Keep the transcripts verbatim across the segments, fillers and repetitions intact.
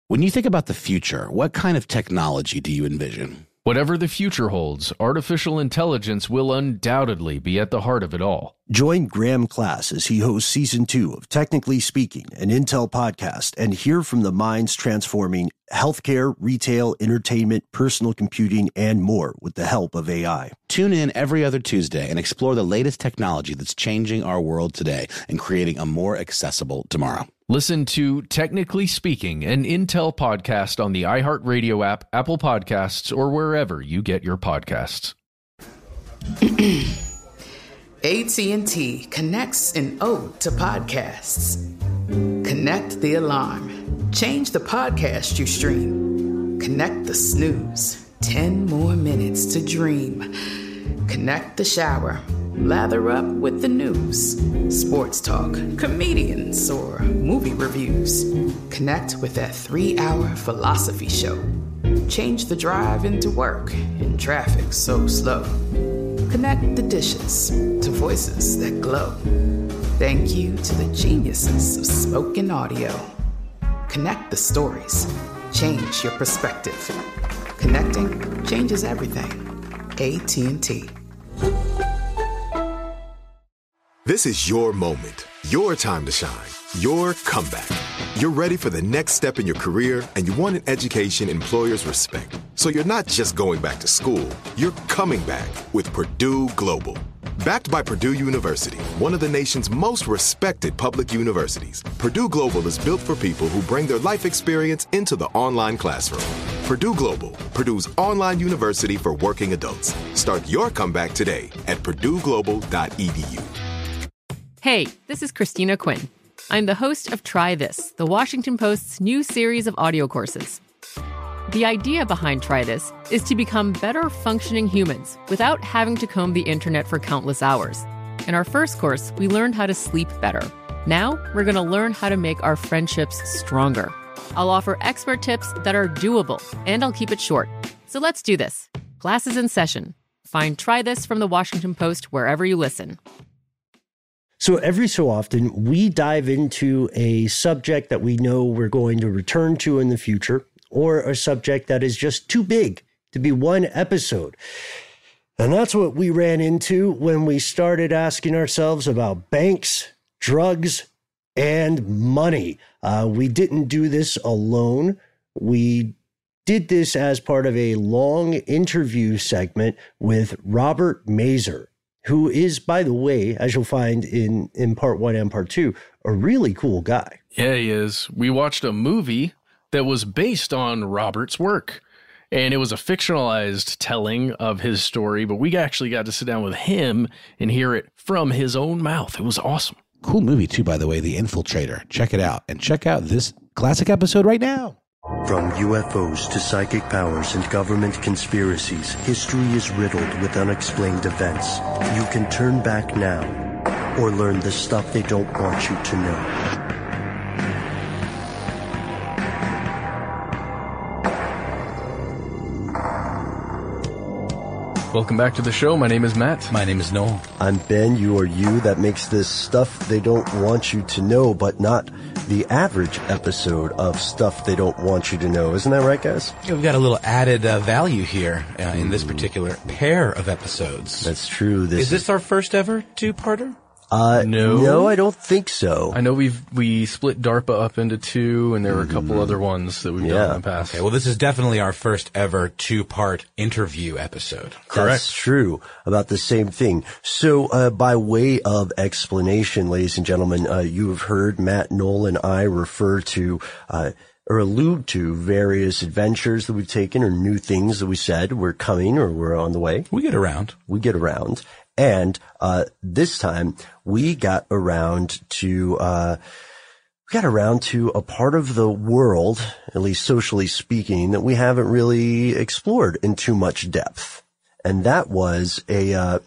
When you think about the future, what kind of technology do you envision? Whatever the future holds, artificial intelligence will undoubtedly be at the heart of it all. Join Graham Class as he hosts Season two of Technically Speaking, an Intel podcast, and hear from the minds transforming healthcare, retail, entertainment, personal computing, and more with the help of A I. Tune in every other Tuesday and explore the latest technology that's changing our world today and creating a more accessible tomorrow. Listen to Technically Speaking, an Intel podcast on the iHeartRadio app, Apple Podcasts, or wherever you get your podcasts. A T and T connects an ode to podcasts. Connect the alarm. Change the podcast you stream. Connect the snooze. Ten more minutes to dream. Connect the shower. Lather up with the news, sports talk, comedians, or movie reviews. Connect with that three-hour philosophy show. Change the drive into work in traffic so slow. Connect the dishes to voices that glow. Thank you to the geniuses of spoken audio. Connect the stories. Change your perspective. Connecting changes everything. A T and T. This is your moment, your time to shine, your comeback. You're ready for the next step in your career, and you want an education employers respect. So you're not just going back to school, you're coming back with Purdue Global. Backed by Purdue University, one of the nation's most respected public universities, Purdue Global is built for people who bring their life experience into the online classroom. Purdue Global, Purdue's online university for working adults. Start your comeback today at purdue global dot e d u. Hey, this is Christina Quinn. I'm the host of Try This, the Washington Post's new series of audio courses. The idea behind Try This is to become better functioning humans without having to comb the internet for countless hours. In our first course, we learned how to sleep better. Now, we're going to learn how to make our friendships stronger. I'll offer expert tips that are doable, and I'll keep it short. So let's do this. Class is in session. Find Try This from the Washington Post wherever you listen. So every so often, we dive into a subject that we know we're going to return to in the future, or a subject that is just too big to be one episode. And that's what we ran into when we started asking ourselves about banks, drugs, and money. Uh, we didn't do this alone. We did this as part of a long interview segment with Robert Mazur, who is, by the way, as you'll find in, in part one and part two, a really cool guy. Yeah, he is. We watched a movie that was based on Robert's work, and it was a fictionalized telling of his story, but we actually got to sit down with him and hear it from his own mouth. It was awesome. Cool movie, too, by the way, The Infiltrator. Check it out, and check out this classic episode right now. From U F Os to psychic powers and government conspiracies, history is riddled with unexplained events. You can turn back now or learn the stuff they don't want you to know. Welcome back to the show. My name is Matt. My name is Noel. I'm Ben. You are you. That makes this stuff they don't want you to know, but not the average episode of stuff they don't want you to know. Isn't that right, guys? Yeah, we've got a little added uh, value here uh, in this particular pair of episodes. That's true. This is this our first ever two-parter? Uh, no. No, I don't think so. I know we've we split DARPA up into two, and there were a couple mm-hmm. other ones that we've yeah. done in the past. Okay, well, this is definitely our first ever two-part interview episode. Correct. That's true. About the same thing. So, uh, by way of explanation, ladies and gentlemen, uh, you have heard Matt, Noel, and I refer to, uh, or allude to various adventures that we've taken or new things that we said we're coming or we're on the way. We get around. We get around. And, uh, this time we got around to, uh, we got around to a part of the world, at least socially speaking, that we haven't really explored in too much depth. And that was a, uh,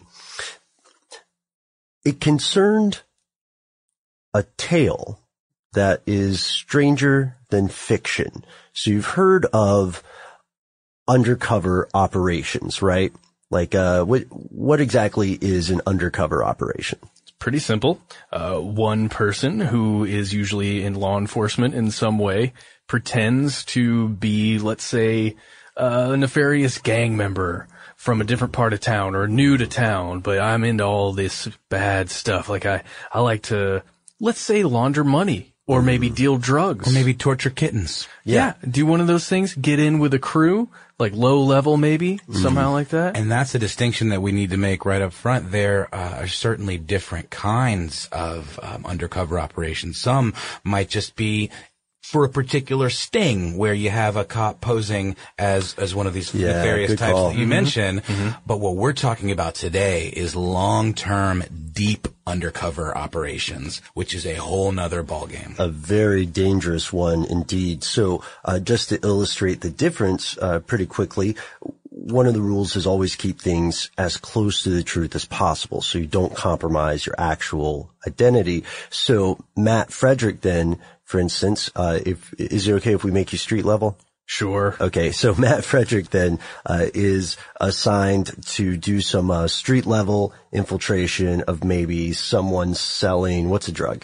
it concerned a tale that is stranger than fiction. So you've heard of undercover operations, right? Like, uh, what, what exactly is an undercover operation? pretty simple. Uh, one person who is usually in law enforcement in some way pretends to be, let's say, uh, a nefarious gang member from a different part of town or new to town, but I'm into all this bad stuff. Like I, I like to, let's say, launder money or maybe deal drugs. Or maybe torture kittens. Yeah. yeah. Do one of those things, get in with a crew, like low level maybe, mm-hmm. somehow like that. And that's a distinction that we need to make right up front. There uh, are certainly different kinds of um, undercover operations. Some might just be for a particular sting where you have a cop posing as, as one of these yeah, nefarious types call. that you mm-hmm. mentioned. Mm-hmm. But what we're talking about today is long-term, deep undercover operations, which is a whole nother ballgame. A very dangerous one indeed. So, uh, just to illustrate the difference, uh, pretty quickly, one of the rules is always keep things as close to the truth as possible so you don't compromise your actual identity. So Matt Frederick then, for instance, uh, if, is it okay if we make you street level? Sure. Okay. So Matt Frederick then, uh, is assigned to do some, uh, street level infiltration of maybe someone selling, what's a drug?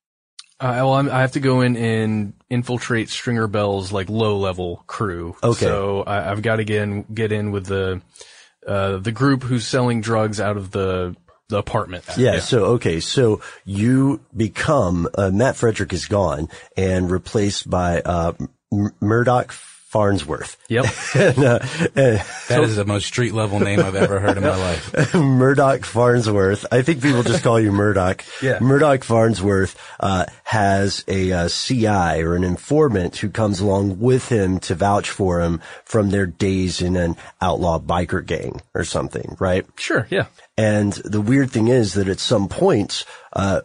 Uh, well, I'm, I have to go in and infiltrate Stringer Bell's like low level crew. Okay. So I, I've got to get in, get in with the, uh, the group who's selling drugs out of the, the apartment. Yeah, yeah. So, okay. So you become, uh, Matt Frederick is gone and replaced by, uh, M- Murdoch Farnsworth. Yep. and, uh, and that so, is the most street level name I've ever heard in my life. Murdoch Farnsworth. I think people just call you Murdoch. Yeah. Murdoch Farnsworth, uh, has a, uh, C I or an informant who comes along with him to vouch for him from their days in an outlaw biker gang or something, right? Sure. Yeah. And the weird thing is that at some points, uh,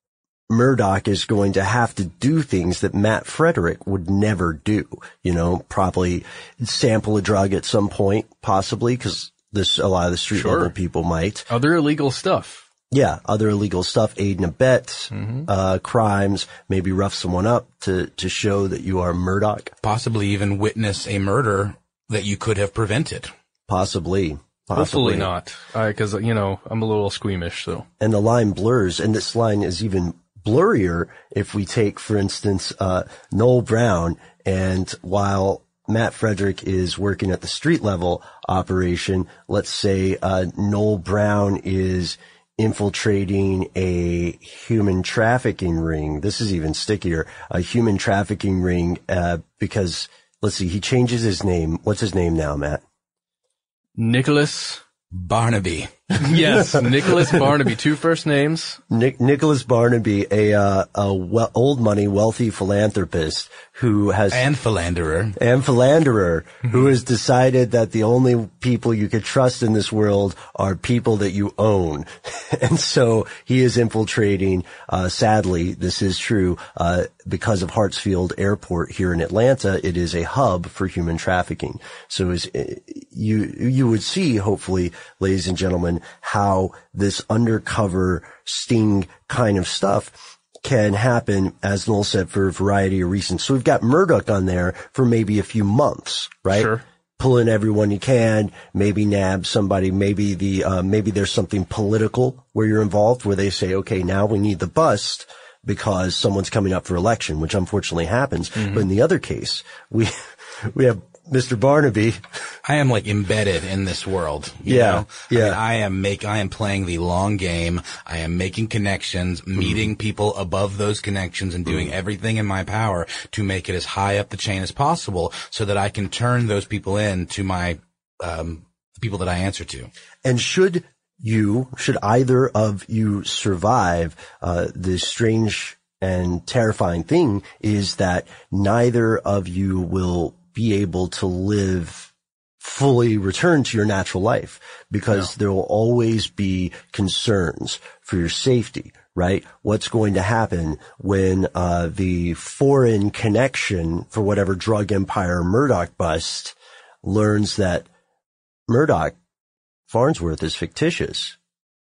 Murdoch is going to have to do things that Matt Frederick would never do, you know, probably sample a drug at some point, possibly, because this, a lot of the street sure. level people might. Other illegal stuff. Yeah, other illegal stuff, aid and abet, mm-hmm. uh, crimes, maybe rough someone up to, to show that you are Murdoch. Possibly even witness a murder that you could have prevented. Possibly. Possibly. Hopefully not, because, you know, I'm a little squeamish, so. And the line blurs, and this line is even blurrier if we take, for instance, uh, Noel Brown, and while Matt Frederick is working at the street level operation, let's say, uh, Noel Brown is infiltrating a human trafficking ring. This is even stickier, a human trafficking ring, uh, because, let's see, he changes his name. What's his name now, Matt? Nicholas Barnaby. Yes, Nicholas Barnaby. Two first names. Nick, Nicholas Barnaby, a, uh, a we- old money, wealthy philanthropist who has... And philanderer. And philanderer, mm-hmm. who has decided that the only people you could trust in this world are people that you own. And so he is infiltrating, uh, sadly, this is true, uh, because of Hartsfield Airport here in Atlanta, it is a hub for human trafficking. So as you, you would see, hopefully, ladies and gentlemen, how this undercover sting kind of stuff can happen, as Noel said, for a variety of reasons. So we've got Murdoch on there for maybe a few months, right? Sure. Pull in everyone you can, maybe nab somebody, maybe the, uh, maybe there's something political where you're involved, where they say, okay, now we need the bust because someone's coming up for election, which unfortunately happens. Mm-hmm. But in the other case, we, we have Mister Barnaby. I am like embedded in this world. You yeah. know? Yeah. I mean, I am make, I am playing the long game. I am making connections, mm-hmm. meeting people above those connections and doing mm-hmm. everything in my power to make it as high up the chain as possible so that I can turn those people in to my, um, people that I answer to. And should you, should either of you survive, uh, this strange and terrifying thing is that neither of you will be able to live fully return to your natural life because no. there will always be concerns for your safety, right? What's going to happen when, uh, the foreign connection for whatever drug empire Murdoch bust learns that Murdoch Farnsworth is fictitious,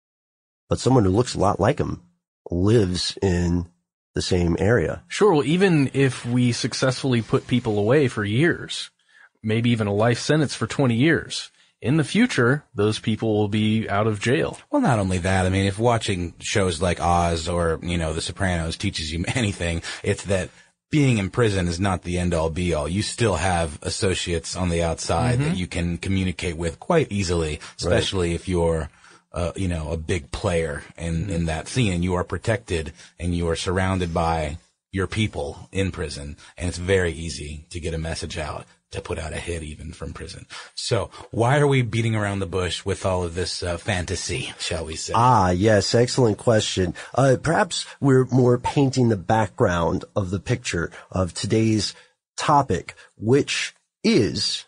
but someone who looks a lot like him lives in the same area. Sure. Well, even if we successfully put people away for years, maybe even a life sentence for twenty years, in the future, those people will be out of jail. Well, not only that, I mean, if watching shows like Oz or, you know, The Sopranos teaches you anything, it's that being in prison is not the end all be all. You still have associates on the outside mm-hmm. that you can communicate with quite easily, especially right. if you're, uh, you know, a big player in, in that scene, and you are protected and you are surrounded by your people in prison, and it's very easy to get a message out, to put out a hit even from prison. So why are we beating around the bush with all of this uh, fantasy, shall we say? Ah, yes, excellent question. Uh, perhaps we're more painting the background of the picture of today's topic, which is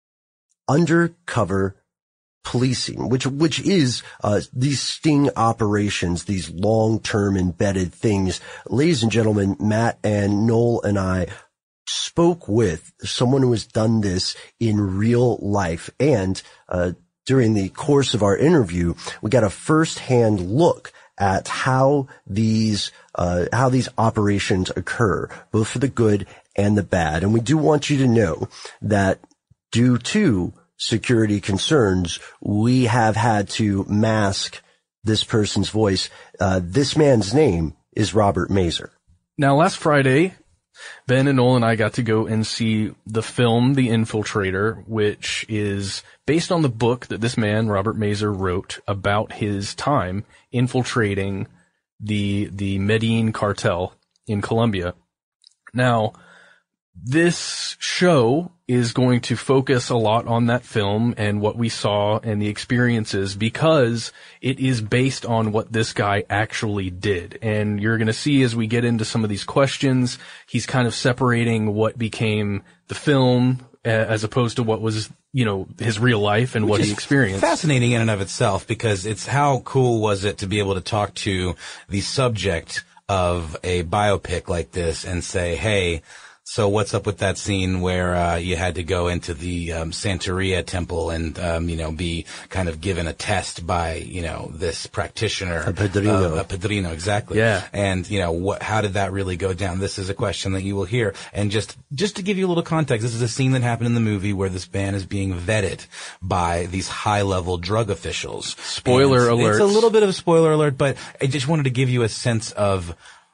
undercover policing, which which is uh these sting operations, these long-term embedded things. Ladies and gentlemen, Matt and Noel and I spoke with someone who has done this in real life, and uh during the course of our interview, we got a first-hand look at how these uh how these operations occur, both for the good and the bad. And we do want you to know that due to security concerns, we have had to mask this person's voice. Uh, this man's name is Robert Mazer. Now, last Friday, Ben and Noel and I got to go and see the film The Infiltrator, which is based on the book that this man, Robert Mazer, wrote about his time infiltrating the, the Medellin cartel in Colombia. Now, this show is going to focus a lot on that film and what we saw and the experiences, because it is based on what this guy actually did. And you're going to see as we get into some of these questions, he's kind of separating what became the film as opposed to what was, you know, his real life and Which what he experienced. Fascinating in and of itself, because it's how cool was it to be able to talk to the subject of a biopic like this and say, hey, so what's up with that scene where uh you had to go into the um Santeria temple and um you know be kind of given a test by you know this practitioner, a padrino, uh, a padrino, exactly. Yeah. And you know what? How did that really go down? This is a question that you will hear. And just just to give you a little context, this is a scene that happened in the movie where this man is being vetted by these high-level drug officials. Spoiler alert! It's a little bit of a spoiler alert, but I just wanted to give you a sense of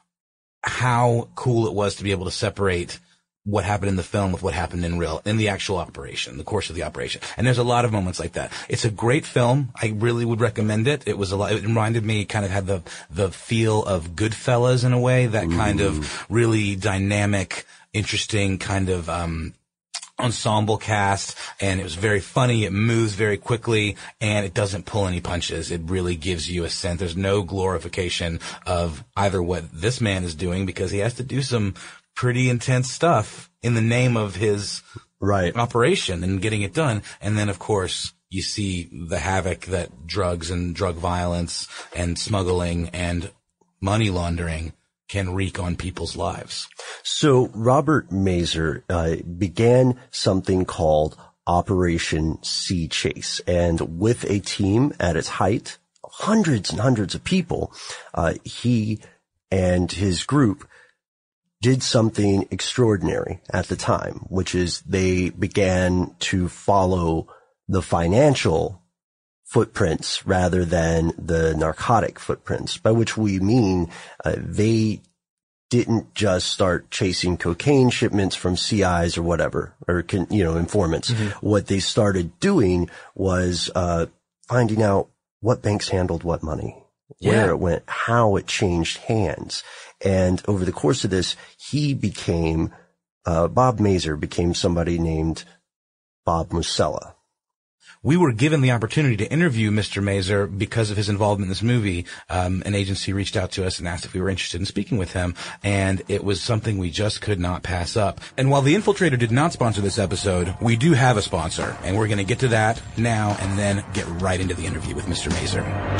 how cool it was to be able to separate what happened in the film with what happened in real, in the actual operation, the course of the operation. And there's a lot of moments like that. It's a great film. I really would recommend it. It was a lot, it reminded me, kind of had the, the feel of Goodfellas in a way, that Ooh. kind of really dynamic, interesting kind of, um, ensemble cast, and it was very funny. It moves very quickly, and it doesn't pull any punches. It really gives you a sense. There's no glorification of either what this man is doing, because he has to do some pretty intense stuff in the name of his right operation and getting it done. And then, of course, you see the havoc that drugs and drug violence and smuggling and money laundering can wreak on people's lives. So Robert Mazer uh, began something called Operation Sea Chase, and with a team at its height, hundreds and hundreds of people, uh, he and his group did something extraordinary at the time, which is they began to follow the financial footprints rather than the narcotic footprints, by which we mean uh, they didn't just start chasing cocaine shipments from C Is or whatever, or, can, you know, informants. Mm-hmm. What they started doing was uh finding out what banks handled what money, yeah. where it went, how it changed hands. And over the course of this, he became, uh, Bob Mazer became somebody named Bob Musella. We were given the opportunity to interview Mister Mazer because of his involvement in this movie. Um, an agency reached out to us and asked if we were interested in speaking with him, and it was something we just could not pass up. And while The Infiltrator did not sponsor this episode, we do have a sponsor, and we're going to get to that now and then get right into the interview with Mister Mazer.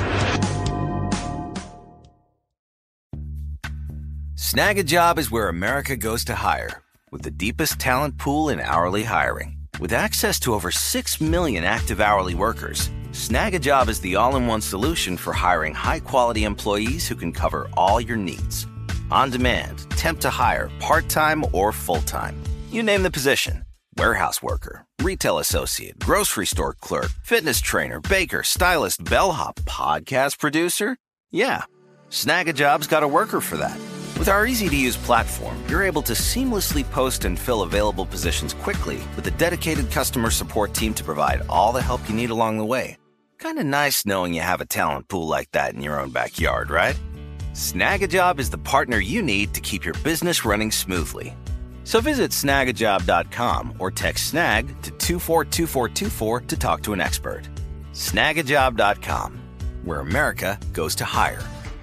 Snag a Job is where America goes to hire, with the deepest talent pool in hourly hiring. With access to over six million active hourly workers, Snag a Job is the all-in-one solution for hiring high-quality employees who can cover all your needs. On demand, temp to hire, part-time or full-time. You name the position, Warehouse worker, retail associate, grocery store clerk, fitness trainer, baker, stylist, bellhop, podcast producer? Yeah, Snag a Job's got a worker for that. With our easy-to-use platform, you're able to seamlessly post and fill available positions quickly with a dedicated customer support team to provide all the help you need along the way. Kind of nice knowing you have a talent pool like that in your own backyard, right? Snag a Job is the partner you need to keep your business running smoothly. So visit snag a job dot com or text snag to two four two four two four to talk to an expert. snag a job dot com, where America goes to hire.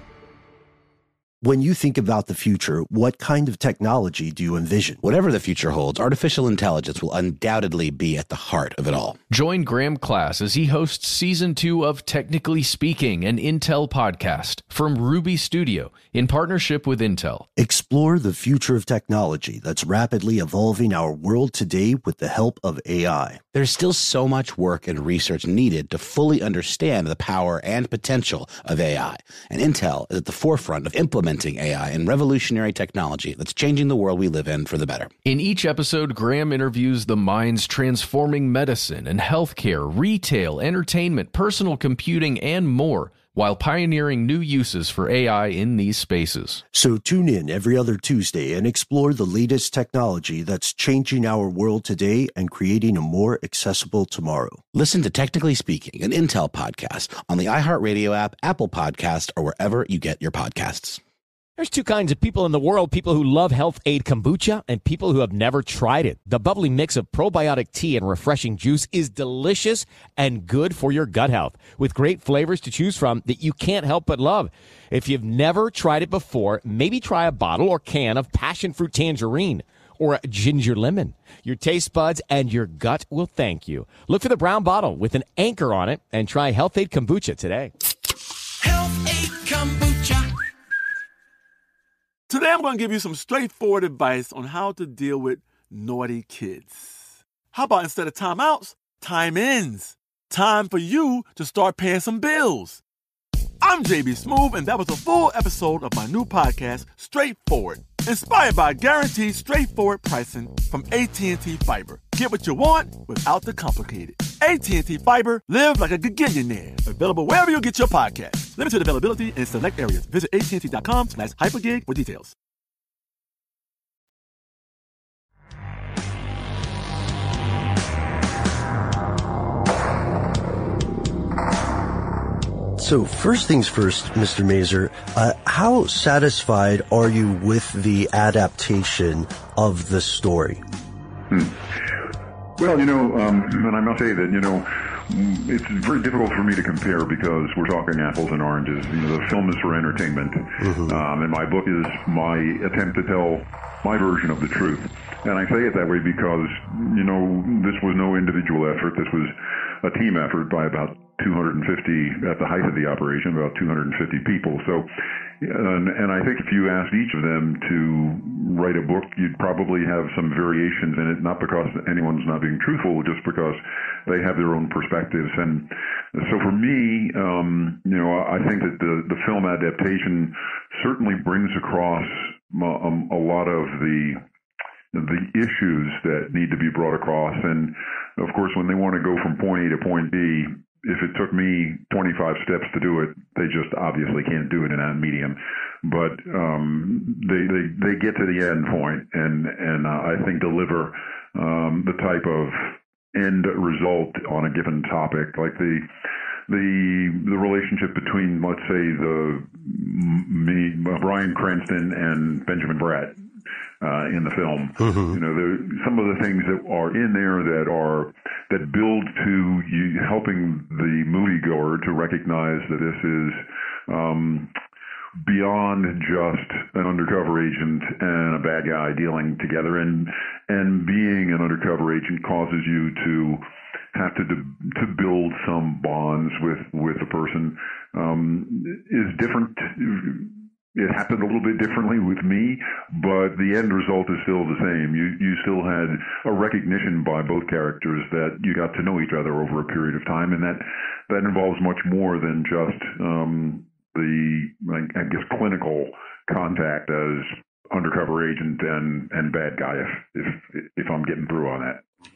When you think about the future, what kind of technology do you envision? Whatever the future holds, artificial intelligence will undoubtedly be at the heart of it all. Join Graham Class as he hosts season two of Technically Speaking, an Intel podcast from Ruby Studio in partnership with Intel. Explore the future of technology that's rapidly evolving our world today with the help of A I. There's still so much work and research needed to fully understand the power and potential of A I, and Intel is at the forefront of implementing A I and revolutionary technology that's changing the world we live in for the better. In each episode, Graham interviews the minds transforming medicine and healthcare, retail, entertainment, personal computing, and more, while pioneering new uses for A I in these spaces. So tune in every other Tuesday and explore the latest technology that's changing our world today and creating a more accessible tomorrow. Listen to Technically Speaking, an Intel podcast on the iHeartRadio app, Apple Podcast, or wherever you get your podcasts. There's two kinds of people in the world, people who love Health Aid Kombucha and people who have never tried it. The bubbly mix of probiotic tea and refreshing juice is delicious and good for your gut health, with great flavors to choose from that you can't help but love. If you've never tried it before, maybe try a bottle or can of passion fruit tangerine or a ginger lemon. Your taste buds and your gut will thank you. Look for the brown bottle with an anchor on it and try Health Aid Kombucha today. Health Aid Kombucha. Today I'm going to give you some straightforward advice on how to deal with naughty kids. How about instead of timeouts, time ins? Time for you to start paying some bills. I'm J B Smoove, and that was a full episode of my new podcast, Straightforward, inspired by guaranteed straightforward pricing from A T and T Fiber. Get what you want without the complicated. A T and T Fiber, live like a gigillionaire. Available wherever you get your podcast. Limited availability in select areas. Visit A T and T dot com slash hypergig for details. So first things first, Mister Mazur, uh, how satisfied are you with the adaptation of the story? Hmm. Well, you know, um, and I must say that, you know, it's very difficult for me to compare because we're talking apples and oranges. You know, the film is for entertainment, mm-hmm. um, and my book is my attempt to tell my version of the truth. And I say it that way because, you know, this was no individual effort. This was a team effort by about two hundred fifty, at the height of the operation, about two hundred fifty people. So, and, and I think if you asked each of them to write a book, you'd probably have some variations in it, not because anyone's not being truthful, just because they have their own perspectives. And so for me, um, you know, I think that the, the film adaptation certainly brings across um, a lot of the the issues that need to be brought across. And of course, when they want to go from point A to point B, if it took me twenty-five steps to do it, they just obviously can't do it in that medium. But um, they, they they get to the end point and and uh, I think deliver um, the type of end result on a given topic, like the the the relationship between, let's say, the me Bryan Cranston and Benjamin Bratt. Uh, in the film, mm-hmm. you know, the, some of the things that are in there that are that build to you helping the moviegoer to recognize that this is um, beyond just an undercover agent and a bad guy dealing together, and and being an undercover agent causes you to have to to build some bonds with with a person um, is different. It happened a little bit differently with me, but the end result is still the same. You you still had a recognition by both characters that you got to know each other over a period of time, and that that involves much more than just um, the, I guess, clinical contact as undercover agent and, and bad guy, if, if if I'm getting through on that.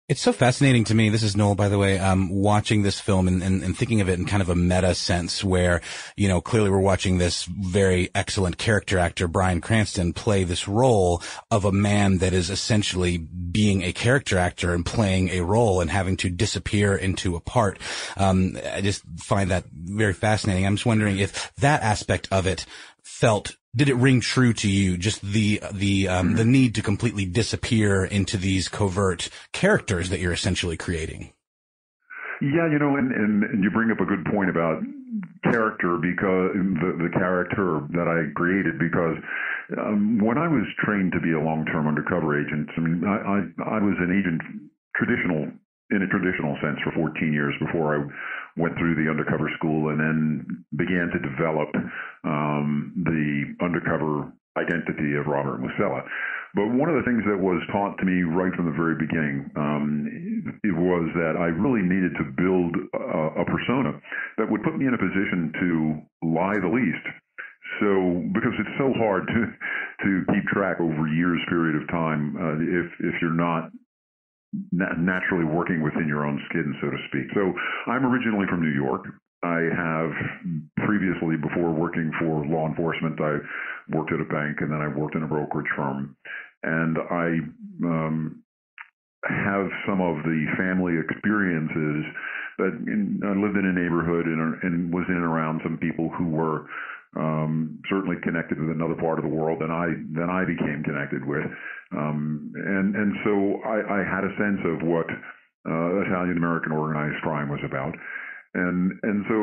It's so fascinating to me. This is Noel, by the way, um, watching this film and, and, and thinking of it in kind of a meta sense where, you know, clearly we're watching this very excellent character actor, Bryan Cranston, play this role of a man that is essentially being a character actor and playing a role and having to disappear into a part. Um, I just find that very fascinating. I'm just wondering if that aspect of it felt, did it ring true to you? Just the, the, um, the need to completely disappear into these covert characters that you're essentially creating. Yeah, you know, and, and, and you bring up a good point about character, because the, the character that I created, because um, when I was trained to be a long-term undercover agent, I mean, I, I, I was an agent traditional, in a traditional sense for fourteen years before I went through the undercover school and then began to develop um, the undercover identity of Robert Musella. But one of the things that was taught to me right from the very beginning um, it was that I really needed to build a, a persona that would put me in a position to lie the least. So, because it's so hard to to keep track over years period of time uh, if if you're not naturally working within your own skin, so to speak. So I'm originally from New York. I have previously, before working for law enforcement, I worked at a bank and then I worked in a brokerage firm. And I um, have some of the family experiences that in, I lived in a neighborhood and, and was in and around some people who were Um, certainly connected with another part of the world than I than I became connected with, um, and and so I, I had a sense of what uh, Italian American organized crime was about, and and so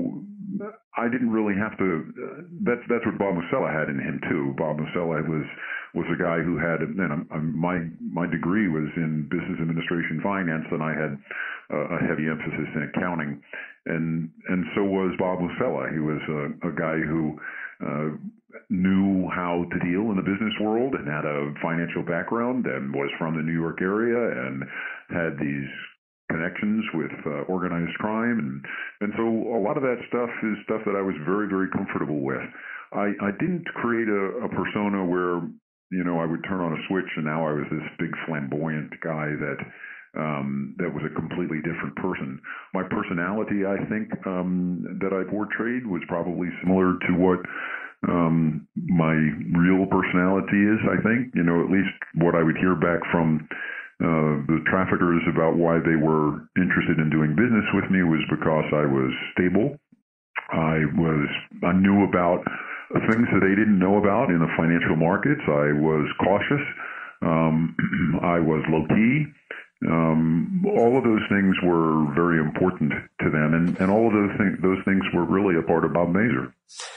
I didn't really have to. Uh, that's that's what Bob Musella had in him too. Bob Musella was was a guy who had, and I'm, I'm, my my degree was in business administration finance, and I had uh, a heavy emphasis in accounting. And and so was Bob Musella. He was a, a guy who uh, knew how to deal in the business world and had a financial background and was from the New York area and had these connections with uh, organized crime. And, and so a lot of that stuff is stuff that I was very, very comfortable with. I, I didn't create a, a persona where, you know, I would turn on a switch and now I was this big flamboyant guy that Um, that was a completely different person. My personality, I think, um, that I portrayed was probably similar to what um, my real personality is, I think. You know, at least what I would hear back from uh, the traffickers about why they were interested in doing business with me was because I was stable. I was, I knew about things that they didn't know about in the financial markets. I was cautious. Um, I was low-key. Um, all of those things were very important to them, and, and all of those things, those things were really a part of Bob Mazur.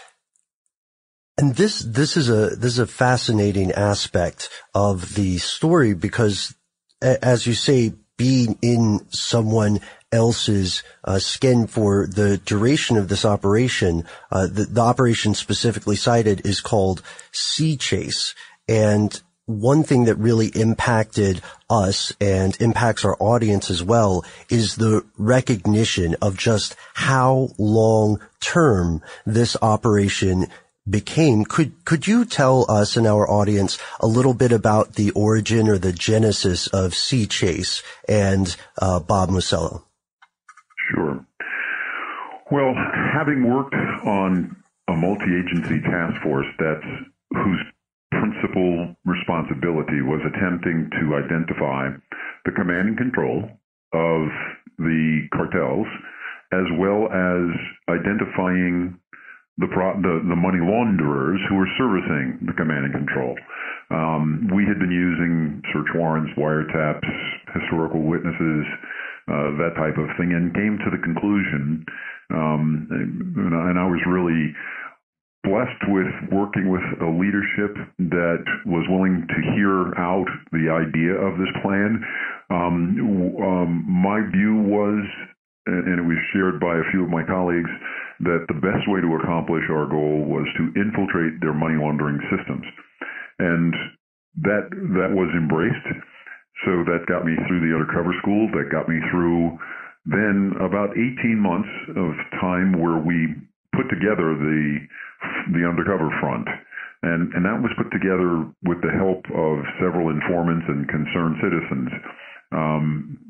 And this, this is a, this is a fascinating aspect of the story because, as you say, being in someone else's uh, skin for the duration of this operation, uh, the, the operation specifically cited is called Sea Chase. And one thing that really impacted us and impacts our audience as well is the recognition of just how long term this operation became. Could, could you tell us and our audience a little bit about the origin or the genesis of Sea Chase and uh, Bob Musella? Sure. Well, having worked on a multi-agency task force that's whose principal responsibility was attempting to identify the command and control of the cartels, as well as identifying the, pro- the, the money launderers who were servicing the command and control. Um, we had been using search warrants, wiretaps, historical witnesses, uh, that type of thing, and came to the conclusion, um, and, and I was really blessed with working with a leadership that was willing to hear out the idea of this plan. Um, um, my view was, and it was shared by a few of my colleagues, that the best way to accomplish our goal was to infiltrate their money laundering systems. And that that was embraced. So that got me through the undercover school. That got me through then about eighteen months of time where we put together the the undercover front, and and that was put together with the help of several informants and concerned citizens. Um,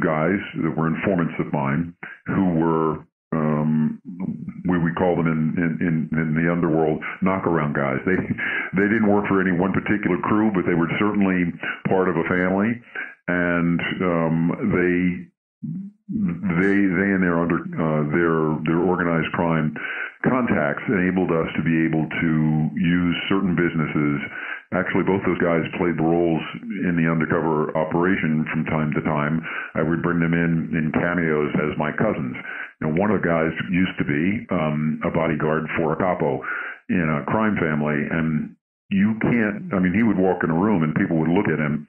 guys that were informants of mine who were, um, we we call them in, in, in, in the underworld, knockaround guys. They they didn't work for any one particular crew, but they were certainly part of a family, and um, they they they and their under uh, their their organized crime contacts enabled us to be able to use certain businesses. Actually, both those guys played the roles in the undercover operation from time to time. I would bring them in in cameos as my cousins. You know, one of the guys used to be um, a bodyguard for a capo in a crime family, and you can't, I mean, he would walk in a room and people would look at him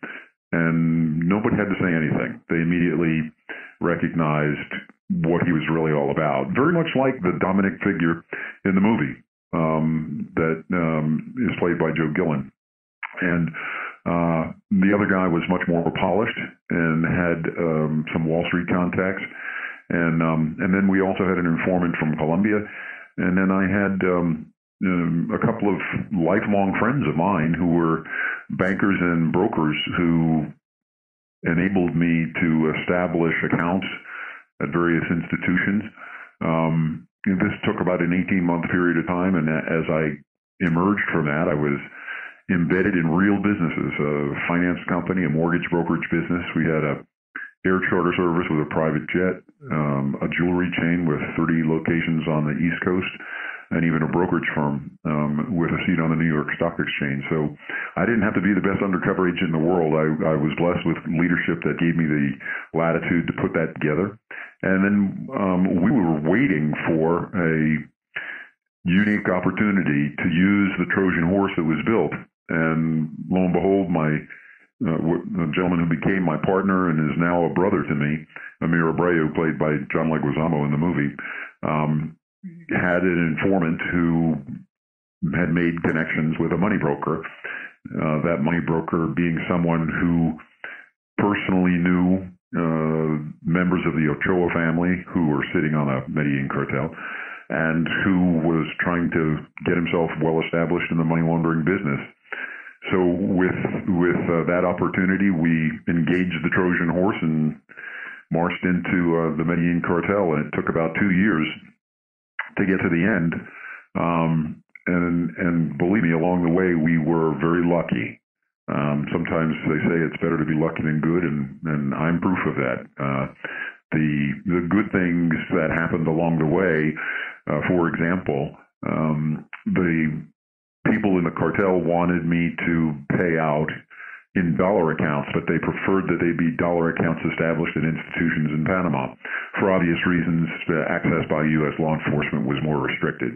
and nobody had to say anything. They immediately recognized what he was really all about. Very much like the Dominic figure in the movie um, that um, is played by Joe Gillen. And uh, the other guy was much more polished and had um, some Wall Street contacts. And um, and then we also had an informant from Colombia. And then I had um, um, a couple of lifelong friends of mine who were bankers and brokers who enabled me to establish accounts at various institutions. Um, this took about an eighteen-month period of time. And as I emerged from that, I was embedded in real businesses, a finance company, a mortgage brokerage business. We had a air charter service with a private jet, um, a jewelry chain with thirty locations on the East Coast, and even a brokerage firm um, with a seat on the New York Stock Exchange. So I didn't have to be the best undercover agent in the world. I, I was blessed with leadership that gave me the latitude to put that together. And then um, we were waiting for a unique opportunity to use the Trojan horse that was built. And lo and behold, my uh, the gentleman who became my partner and is now a brother to me, Amir Abreu, played by John Leguizamo in the movie, um, had an informant who had made connections with a money broker. Uh, that money broker being someone who personally knew uh, members of the Ochoa family who were sitting on a Medellin cartel, and who was trying to get himself well established in the money laundering business. So with with uh, that opportunity, we engaged the Trojan horse and marched into uh, the Medellin cartel, and it took about two years to get to the end. Um, and and believe me, along the way, we were very lucky. Um, sometimes they say it's better to be lucky than good, and, and I'm proof of that. Uh, the the good things that happened along the way, uh, for example, um, the people in the cartel wanted me to pay out in dollar accounts, but they preferred that they be dollar accounts established in institutions in Panama. For obvious reasons, access by U S law enforcement was more restricted.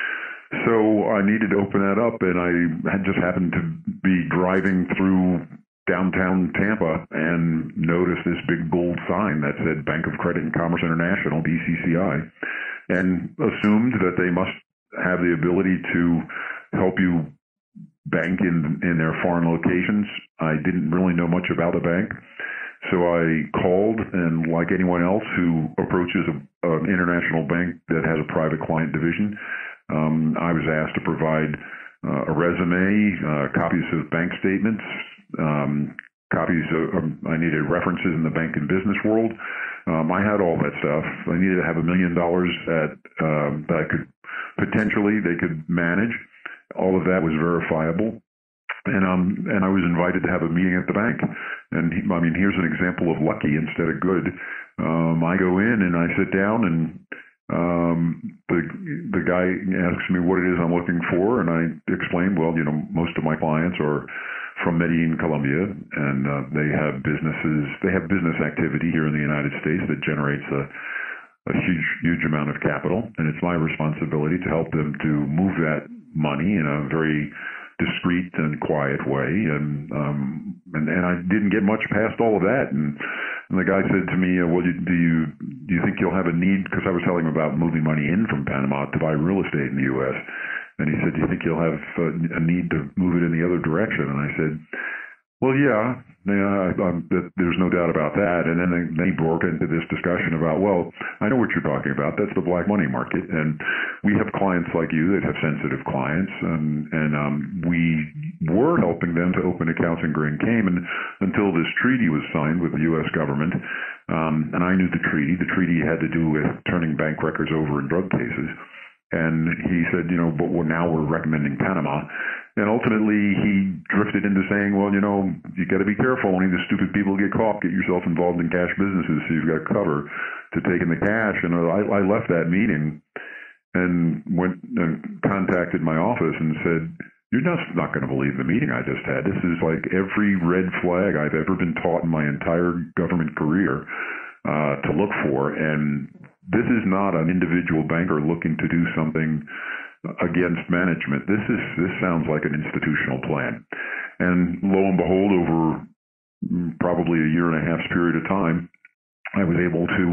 So I needed to open that up, and I had just happened to be driving through downtown Tampa and noticed this big gold sign that said Bank of Credit and Commerce International, B C C I, and assumed that they must have the ability to help you bank in in their foreign locations. I didn't really know much about a bank, so I called, and like anyone else who approaches a, an international bank that has a private client division, um, I was asked to provide uh, a resume, uh, copies of bank statements, um, copies of, um, I needed references in the bank and business world. Um, I had all that stuff. I needed to have a million dollars that um, that I could potentially they could manage. All of that was verifiable, and um and I was invited to have a meeting at the bank. And he, I mean, here's an example of lucky instead of good. Um, I go in and I sit down, and um, the the guy asks me what it is I'm looking for, and I explain, well, you know, most of my clients are from Medellin, Colombia, and uh, they have businesses, they have business activity here in the United States that generates a a huge, huge amount of capital, and it's my responsibility to help them to move that money in a very discreet and quiet way. And um, and, and I didn't get much past all of that. And, and the guy said to me, well, you, do you do you think you'll have a need? Because I was telling him about moving money in from Panama to buy real estate in the U S. And he said, do you think you'll have a, a need to move it in the other direction? And I said, well, yeah, yeah, I'm, there's no doubt about that. And then they, they broke into this discussion about, well, I know what you're talking about. That's the black money market. And we have clients like you that have sensitive clients. And, and um, we were helping them to open accounts in Grand Cayman until this treaty was signed with the U S government Um, and I knew the treaty. The treaty had to do with turning bank records over in drug cases. And he said, you know, but well, now we're recommending Panama. And ultimately, he drifted into saying, well, you know, you got to be careful. Only the stupid people get caught. Get yourself involved in cash businesses so you've got cover to take in the cash. And I, I left that meeting and went and contacted my office and said, you're just not going to believe the meeting I just had. This is like every red flag I've ever been taught in my entire government career uh, to look for. And this is not an individual banker looking to do something against management. This is this sounds like an institutional plan. And lo and behold, over probably a year and a half's period of time, I was able to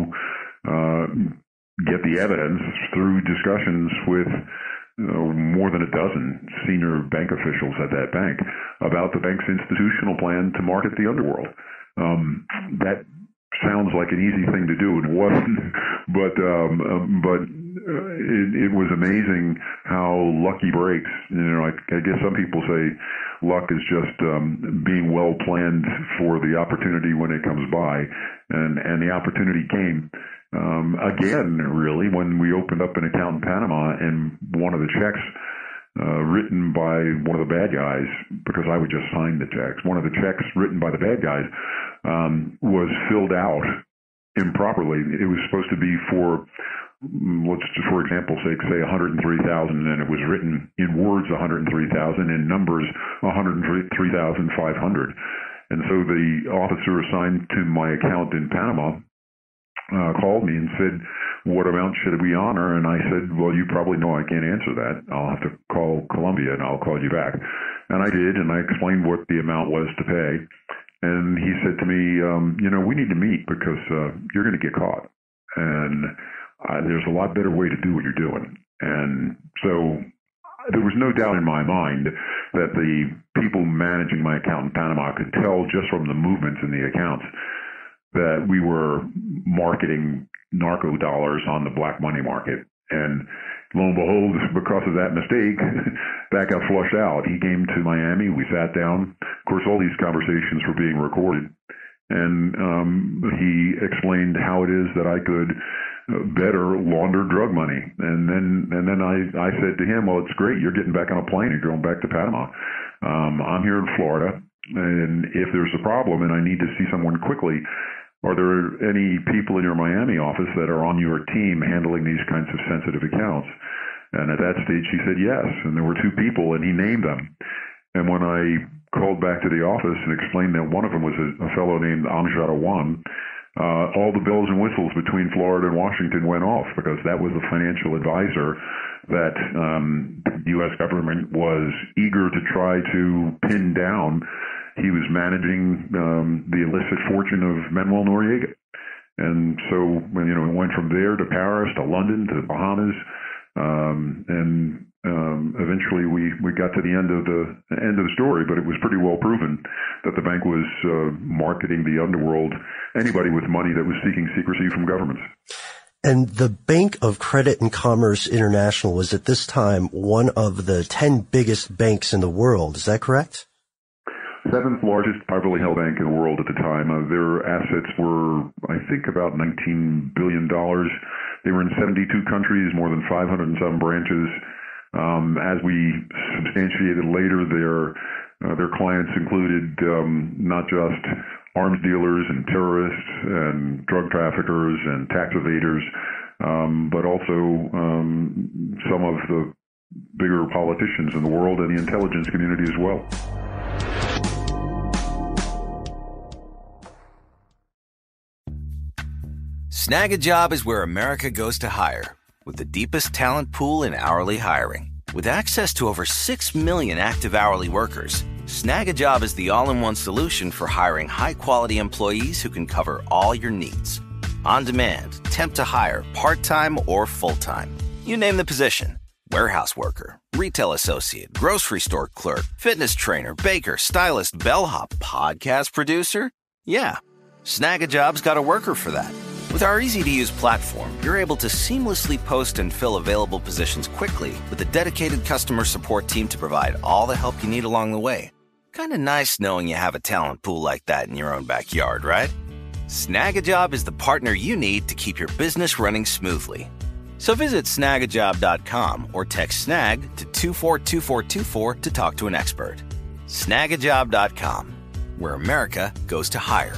uh, get the evidence through discussions with uh, more than a dozen senior bank officials at that bank about the bank's institutional plan to market the underworld. Um, that sounds like an easy thing to do, and it wasn't. But um, um, but uh, it, it was amazing how lucky breaks. You know, I, I guess some people say luck is just um, being well planned for the opportunity when it comes by, and and the opportunity came. Um, again, really, when we opened up an account in Panama, and one of the checks uh, written by one of the bad guys, because I would just sign the checks, one of the checks written by the bad guys um, was filled out improperly. It was supposed to be for, let's just, for example's sake, say one hundred three thousand, and it was written in words one hundred three thousand, in numbers one hundred three thousand five hundred. And so the officer assigned to my account in Panama Uh, called me and said, what amount should we honor? And I said, well, you probably know I can't answer that. I'll have to call Columbia and I'll call you back. And I did, and I explained what the amount was to pay. And he said to me, um, you know, we need to meet because uh, you're going to get caught. And uh, there's a lot better way to do what you're doing. And so there was no doubt in my mind that the people managing my account in Panama could tell just from the movements in the accounts that we were marketing narco dollars on the black money market. And lo and behold, because of that mistake, that got flushed out. He came to Miami. We sat down. Of course, all these conversations were being recorded. And um, he explained how it is that I could better launder drug money. And then and then I, I said to him, well, it's great. You're getting back on a plane. You're going back to Panama. Um, I'm here in Florida. And if there's a problem and I need to see someone quickly, are there any people in your Miami office that are on your team handling these kinds of sensitive accounts? And at that stage, he said yes. And there were two people, and he named them. And when I called back to the office and explained that one of them was a, a fellow named Amjad Awan, uh, all the bells and whistles between Florida and Washington went off, because that was the financial advisor that um, the U S government was eager to try to pin down. He was managing um, the illicit fortune of Manuel Noriega. And so, you know, it went from there to Paris, to London, to the Bahamas. Um, and um, eventually we, we got to the end of the end of the story, but it was pretty well proven that the bank was uh, marketing the underworld, anybody with money that was seeking secrecy from governments. And the Bank of Credit and Commerce International was at this time one of the ten biggest banks in the world. Is that correct? Seventh largest privately held bank in the world at the time. Uh, their assets were, I think, about nineteen billion dollars. They were in seventy-two countries, more than five hundred and some branches. Um, as we substantiated later, their uh, their clients included um, not just arms dealers and terrorists and drug traffickers and tax evaders, um, but also um, some of the bigger politicians in the world and the intelligence community as well. Snag a Job is where America goes to hire, with the deepest talent pool in hourly hiring. With access to over six million active hourly workers, Snag a Job is the all-in-one solution for hiring high-quality employees who can cover all your needs. On demand, temp to hire, part-time or full-time. You name the position. Warehouse worker, retail associate, grocery store clerk, fitness trainer, baker, stylist, bellhop, podcast producer. Yeah, Snag a Job's got a worker for that. With our easy-to-use platform, you're able to seamlessly post and fill available positions quickly with a dedicated customer support team to provide all the help you need along the way. Kind of nice knowing you have a talent pool like that in your own backyard, right? Snag a Job is the partner you need to keep your business running smoothly. So visit snag a job dot com or text snag to two four two four two four to talk to an expert. snag a job dot com, where America goes to hire.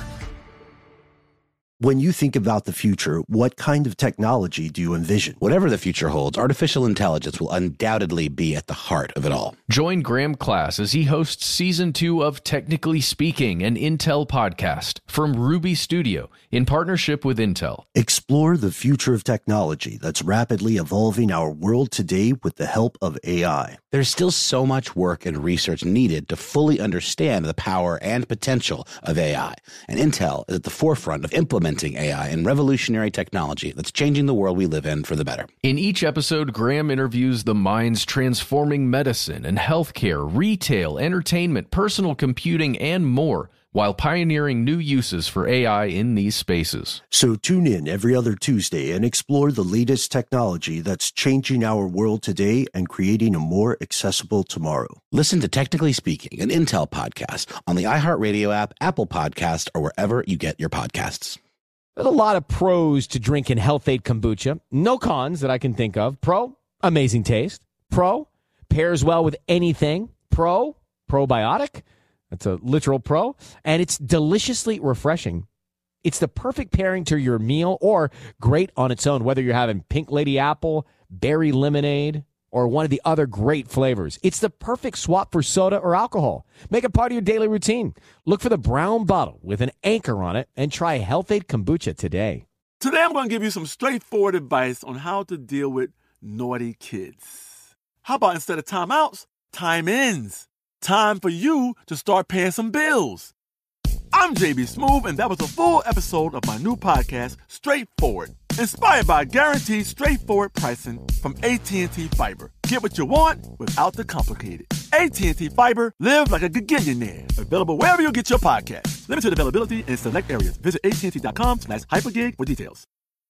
When you think about the future, what kind of technology do you envision? Whatever the future holds, artificial intelligence will undoubtedly be at the heart of it all. Join Graham Class as he hosts season two of Technically Speaking, an Intel podcast from Ruby Studio in partnership with Intel. Explore the future of technology that's rapidly evolving our world today with the help of A I. There's still so much work and research needed to fully understand the power and potential of A I, and Intel is at the forefront of implementing A I and revolutionary technology that's changing the world we live in for the better. In each episode, Graham interviews the minds transforming medicine and healthcare, retail, entertainment, personal computing, and more, while pioneering new uses for A I in these spaces. So tune in every other Tuesday and explore the latest technology that's changing our world today and creating a more accessible tomorrow. Listen to Technically Speaking, an Intel podcast on the iHeartRadio app, Apple Podcast, or wherever you get your podcasts. There's a lot of pros to drinking Health Aid Kombucha. No cons that I can think of. Pro, amazing taste. Pro, pairs well with anything. Pro, probiotic. That's a literal pro. And it's deliciously refreshing. It's the perfect pairing to your meal or great on its own, whether you're having Pink Lady Apple, berry lemonade, or one of the other great flavors. It's the perfect swap for soda or alcohol. Make it part of your daily routine. Look for the brown bottle with an anchor on it and try Health Aid Kombucha today. Today I'm going to give you some straightforward advice on how to deal with naughty kids. How about instead of timeouts, time-ins? Time for you to start paying some bills. I'm J B Smoove, and that was a full episode of my new podcast, Straightforward, inspired by guaranteed straightforward pricing from A T and T Fiber. Get what you want without the complicated. A T and T Fiber, live like a gigillionaire. Available wherever you get your podcast. Limited availability in select areas. Visit A T and T dot com slash hypergig for details.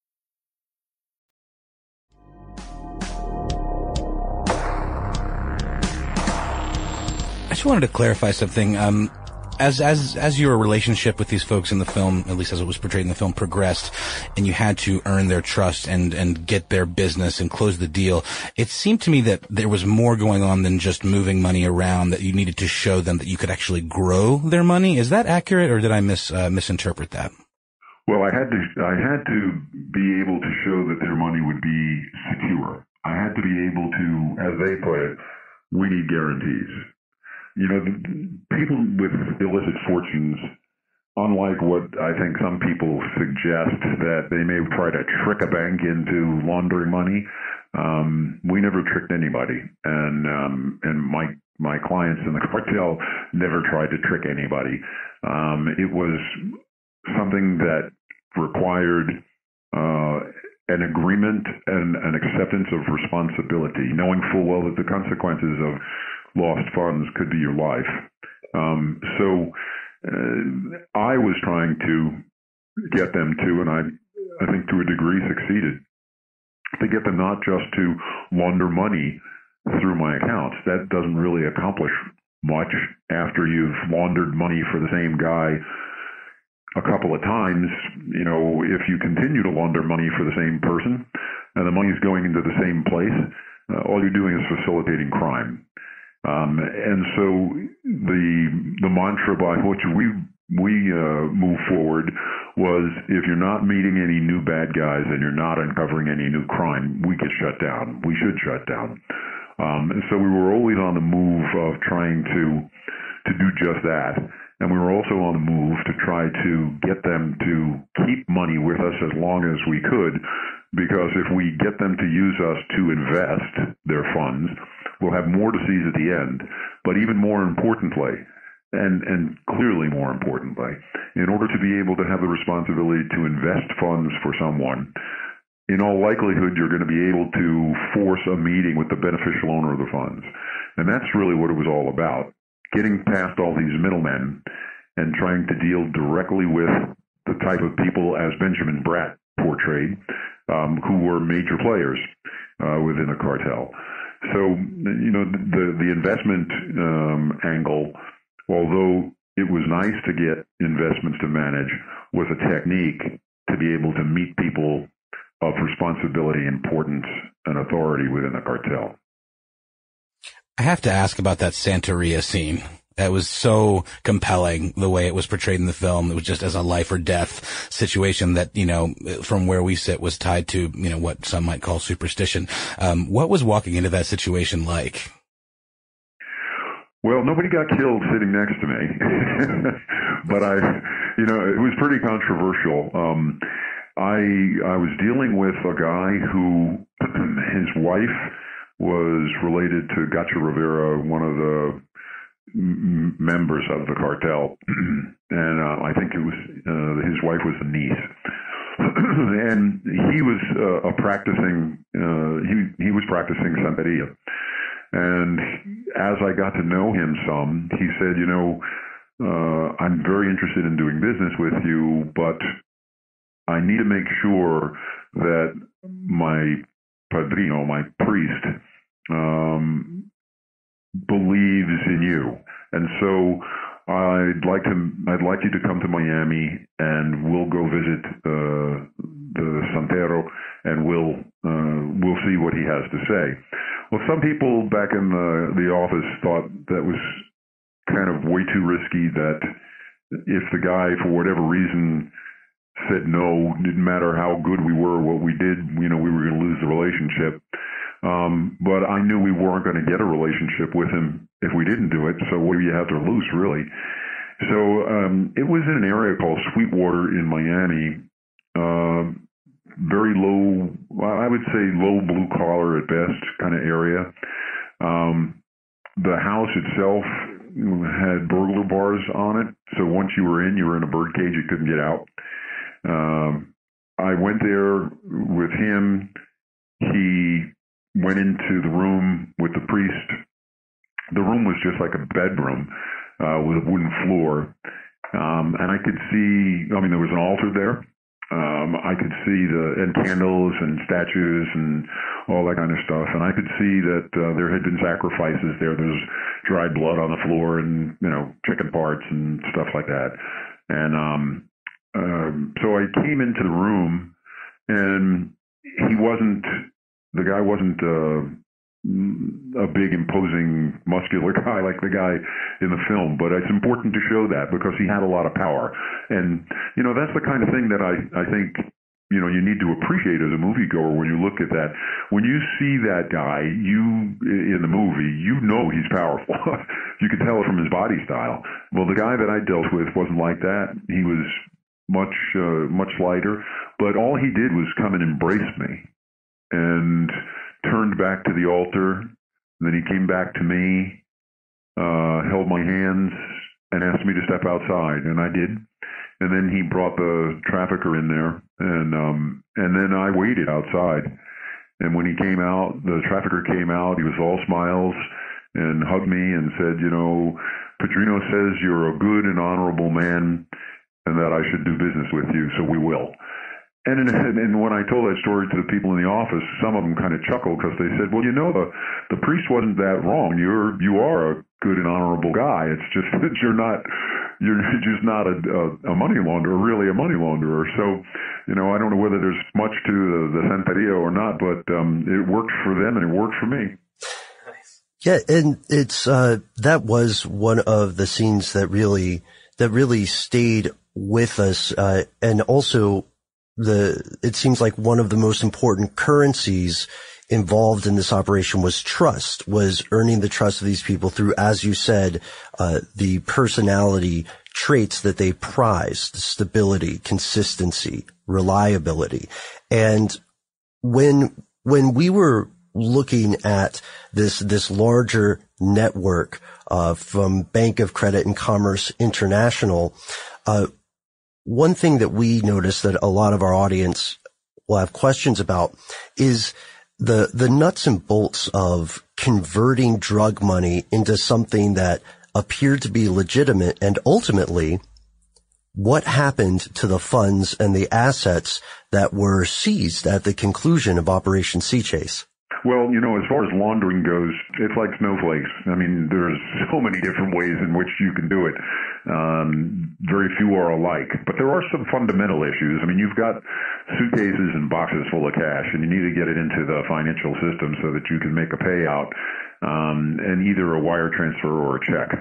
I just wanted to clarify something. Um, as as as your relationship with these folks in the film, at least as it was portrayed in the film, progressed, and you had to earn their trust and and get their business and close the deal, it seemed to me that there was more going on than just moving money around. That you needed to show them that you could actually grow their money. Is that accurate, or did I mis uh, misinterpret that? Well, I had to I had to be able to show that their money would be secure. I had to be able to, as they put it, we need guarantees. You know, people with illicit fortunes, unlike what I think some people suggest that they may try to trick a bank into laundering money, um, we never tricked anybody, and um, and my my clients in the cartel never tried to trick anybody. Um, it was something that required uh, an agreement and an acceptance of responsibility, knowing full well that the consequences of lost funds could be your life. Um, so uh, I was trying to get them to, and I, I think to a degree succeeded, to get them not just to launder money through my accounts. That doesn't really accomplish much after you've laundered money for the same guy a couple of times. You know, if you continue to launder money for the same person and the money's going into the same place, uh, all you're doing is facilitating crime. Um, and so the the mantra by which we we uh, move forward was, if you're not meeting any new bad guys and you're not uncovering any new crime, we get shut down. We should shut down. Um, and so we were always on the move of trying to to do just that. And we were also on the move to try to get them to keep money with us as long as we could, because if we get them to use us to invest their funds, we'll have more to seize at the end. But even more importantly, and, and clearly more importantly, in order to be able to have the responsibility to invest funds for someone, in all likelihood, you're going to be able to force a meeting with the beneficial owner of the funds. And that's really what it was all about. Getting past all these middlemen and trying to deal directly with the type of people, as Benjamin Bratt portrayed, um, who were major players uh, within a cartel. So, you know, the the investment um, angle, although it was nice to get investments to manage, was a technique to be able to meet people of responsibility, importance, and authority within the cartel. I have to ask about that Santeria scene. That was so compelling, the way it was portrayed in the film. It was just as a life or death situation that, you know, from where we sit was tied to, you know, what some might call superstition. Um, what was walking into that situation like? Well, nobody got killed sitting next to me, but I, you know, it was pretty controversial. Um, I, I was dealing with a guy who, his wife was related to Gacha Rivera, one of the m- members of the cartel. And uh, I think it was, uh, his wife was a niece. And he was uh, a practicing, uh, he, he was practicing Santeria. And as I got to know him some, he said, you know, uh, I'm very interested in doing business with you, but I need to make sure that my padrino, my priest, um, believes in you. And so I'd like to, I'd like you to come to Miami and we'll go visit uh, the Santero and we'll, uh, we'll see what he has to say. Well, some people back in the, the office thought that was kind of way too risky, that if the guy, for whatever reason, said no, didn't matter how good we were, what we did, you know, we were going to lose the relationship. Um, but I knew we weren't going to get a relationship with him if we didn't do it, so what do you have to lose, really? So um, it was in an area called Sweetwater in Miami. Uh, very low, I would say low blue collar at best kind of area. Um, the house itself had burglar bars on it. So once you were in, you were in a bird cage. You couldn't get out. Um, I went there with him. He went into the room with the priest. The room was just like a bedroom uh, with a wooden floor. Um, and I could see, I mean, there was an altar there. Um, I could see the and candles and statues and all that kind of stuff, and I could see that uh, there had been sacrifices there. There was dried blood on the floor, and you know, chicken parts and stuff like that. And um, um, so I came into the room, and he wasn't the guy wasn't uh, a big, imposing, muscular guy like the guy in the film, but it's important to show that because he had a lot of power. And, you know, that's the kind of thing that I, I think, you know, you need to appreciate as a moviegoer when you look at that. When you see that guy, you, in the movie, you know he's powerful. You could tell it from his body style. Well, the guy that I dealt with wasn't like that. He was much, uh, much lighter, but all he did was come and embrace me and turned back to the altar. Then he came back to me, uh, held my hands, and asked me to step outside, and I did. And then he brought the trafficker in there, and um, and then I waited outside. And when he came out, the trafficker came out. He was all smiles and hugged me and said, you know, Padrino says you're a good and honorable man, and that I should do business with you, so we will. And, in, and when I told that story to the people in the office, some of them kind of chuckled because they said, well, you know, the, the priest wasn't that wrong. You're, you are a good and honorable guy. It's just that you're not, you're just not a, a, a money launderer, really a money launderer. So, you know, I don't know whether there's much to the, the Santeria or not, but um, it worked for them and it worked for me. Yeah. And it's, uh, that was one of the scenes that really, that really stayed with us. Uh, and also, The, it seems like one of the most important currencies involved in this operation was trust, was earning the trust of these people through, as you said, uh, the personality traits that they prized, stability, consistency, reliability. And when, when we were looking at this, this larger network, uh, from Bank of Credit and Commerce International, uh, one thing that we noticed that a lot of our audience will have questions about is the, the nuts and bolts of converting drug money into something that appeared to be legitimate, and ultimately what happened to the funds and the assets that were seized at the conclusion of Operation Sea Chase. Well, you know, as far as laundering goes, it's like snowflakes. I mean, there's so many different ways in which you can do it. Um, very few are alike, but there are some fundamental issues. I mean, you've got suitcases and boxes full of cash, and you need to get it into the financial system so that you can make a payout, um, and either a wire transfer or a check.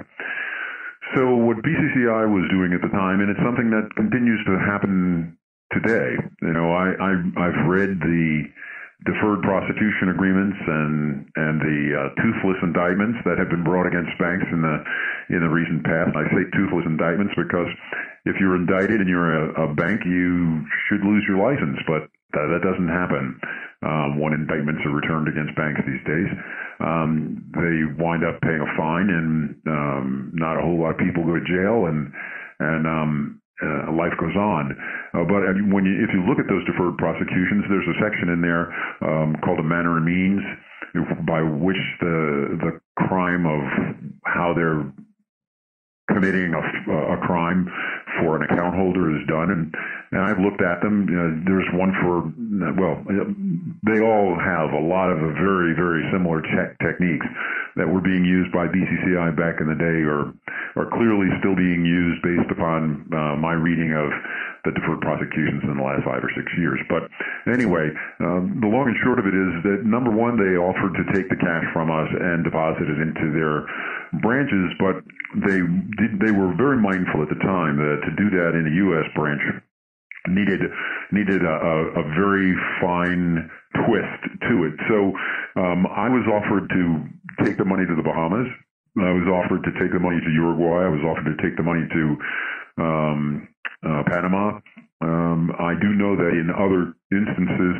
So what B C C I was doing at the time, and it's something that continues to happen today. You know, I, I I've read the deferred prosecution agreements and and the uh, toothless indictments that have been brought against banks in the in the recent past. I say toothless indictments because if you're indicted and you're a, a bank, you should lose your license, but that, that doesn't happen um, when indictments are returned against banks these days. Um, they wind up paying a fine, and um, not a whole lot of people go to jail, and and um, Uh, life goes on. Uh, but I mean, when you, if you look at those deferred prosecutions, there's a section in there um, called the manner and means by which the the crime of how they're committing a, a crime for an account holder is done. And, and I've looked at them. You know, there's one for, well, they all have a lot of very, very similar te- techniques that were being used by B C C I back in the day, or are clearly still being used based upon uh, my reading of the deferred prosecutions in the last five or six years. But anyway, um, the long and short of it is that, number one, they offered to take the cash from us and deposit it into their branches, but they did, they were very mindful at the time that to do that in a U S branch needed needed a, a, a very fine twist to it. So um, I was offered to take the money to the Bahamas. I was offered to take the money to Uruguay. I was offered to take the money to um, uh, Panama. Um, I do know that in other instances,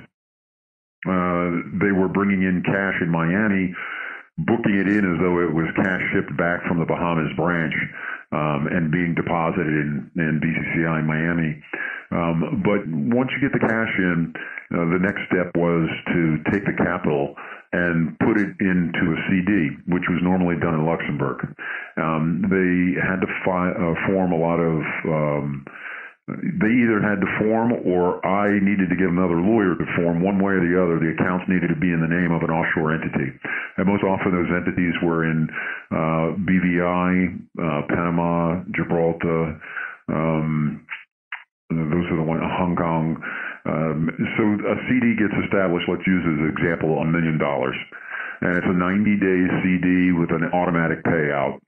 uh, they were bringing in cash in Miami, booking it in as though it was cash shipped back from the Bahamas branch, um, and being deposited in, in B C C I Miami. Um, but once you get the cash in, uh, the next step was to take the capital and put it into a C D, which was normally done in Luxembourg. Um, they had to fi- uh, form a lot of, um, they either had to form, or I needed to get another lawyer to form. One way or the other, the accounts needed to be in the name of an offshore entity. And most often those entities were in uh, B V I, uh, Panama, Gibraltar, um, those are the ones, Hong Kong. Um, so a C D gets established, let's use as an example, a million dollars. And it's a ninety-day C D with an automatic payout.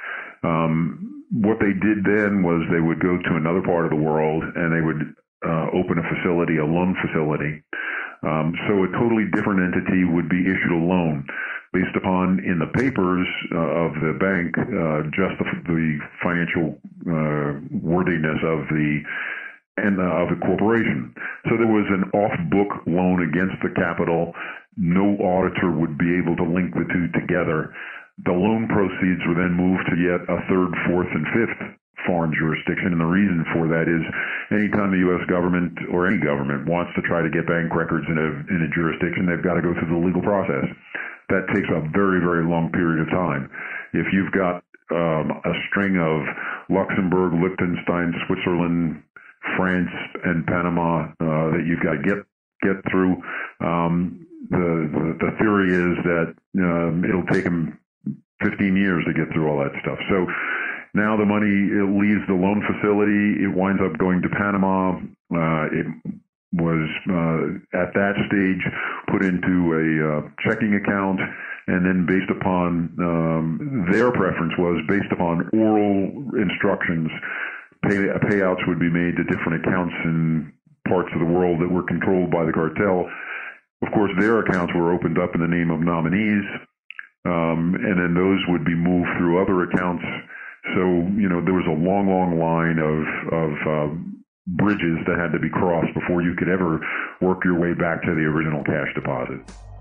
Um, what they did then was they would go to another part of the world and they would uh, open a facility, a loan facility. Um, so a totally different entity would be issued a loan based upon, in the papers uh, of the bank, uh, just the, the financial uh, worthiness of the and uh, of the corporation. So there was an off-book loan against the capital. No auditor would be able to link the two together. The loan proceeds were then moved to yet a third, fourth, and fifth foreign jurisdiction. And the reason for that is anytime the U S government or any government wants to try to get bank records in a, in a jurisdiction, they've got to go through the legal process. That takes a very, very long period of time. If you've got um, a string of Luxembourg, Liechtenstein, Switzerland, France, and Panama uh, that you've got to get get through. Um, the, the the theory is that um, it'll take them fifteen years to get through all that stuff. So now the money, it leaves the loan facility. It winds up going to Panama. Uh, it was uh, at that stage put into a uh, checking account, and then based upon um, their preference was based upon oral instructions. Pay, payouts would be made to different accounts in parts of the world that were controlled by the cartel. Of course, their accounts were opened up in the name of nominees, um, and then those would be moved through other accounts. So, you know, there was a long, long line of, of uh, bridges that had to be crossed before you could ever work your way back to the original cash deposit.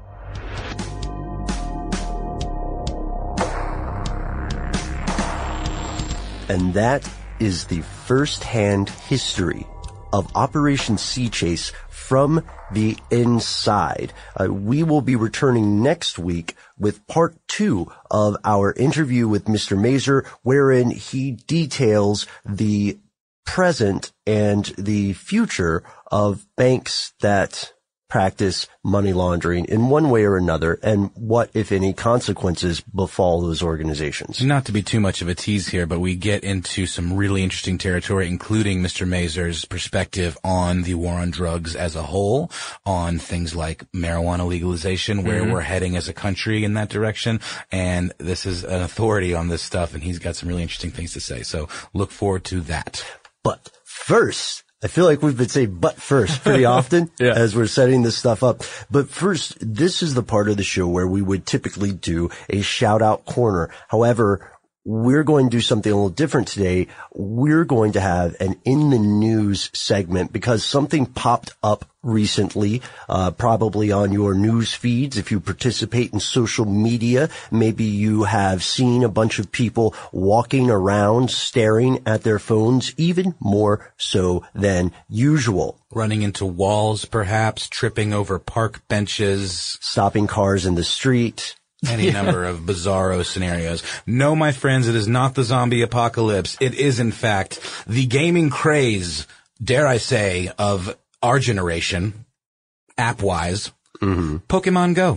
And that is the first-hand history of Operation Sea Chase from the inside. Uh, we will be returning next week with part two of our interview with Mister Mazur, wherein he details the present and the future of banks that practice money laundering in one way or another, and what, if any, consequences befall those organizations. Not to be too much of a tease here, but we get into some really interesting territory, including Mister Mazur's perspective on the war on drugs as a whole, on things like marijuana legalization, where mm-hmm. we're heading as a country in that direction. And this is an authority on this stuff, and he's got some really interesting things to say. So look forward to that. But first, I feel like we've been saying but first pretty often yeah. as we're setting this stuff up. But first, this is the part of the show where we would typically do a shout out corner. However, we're going to do something a little different today. We're going to have an in the news segment because something popped up recently, uh, probably on your news feeds. If you participate in social media, maybe you have seen a bunch of people walking around staring at their phones, even more so than usual. Running into walls, perhaps, tripping over park benches, stopping cars in the street. Any yeah. number of bizarro scenarios. No, my friends, it is not the zombie apocalypse. It is, in fact, the gaming craze, dare I say, of our generation, app-wise, mm-hmm. Pokemon Go.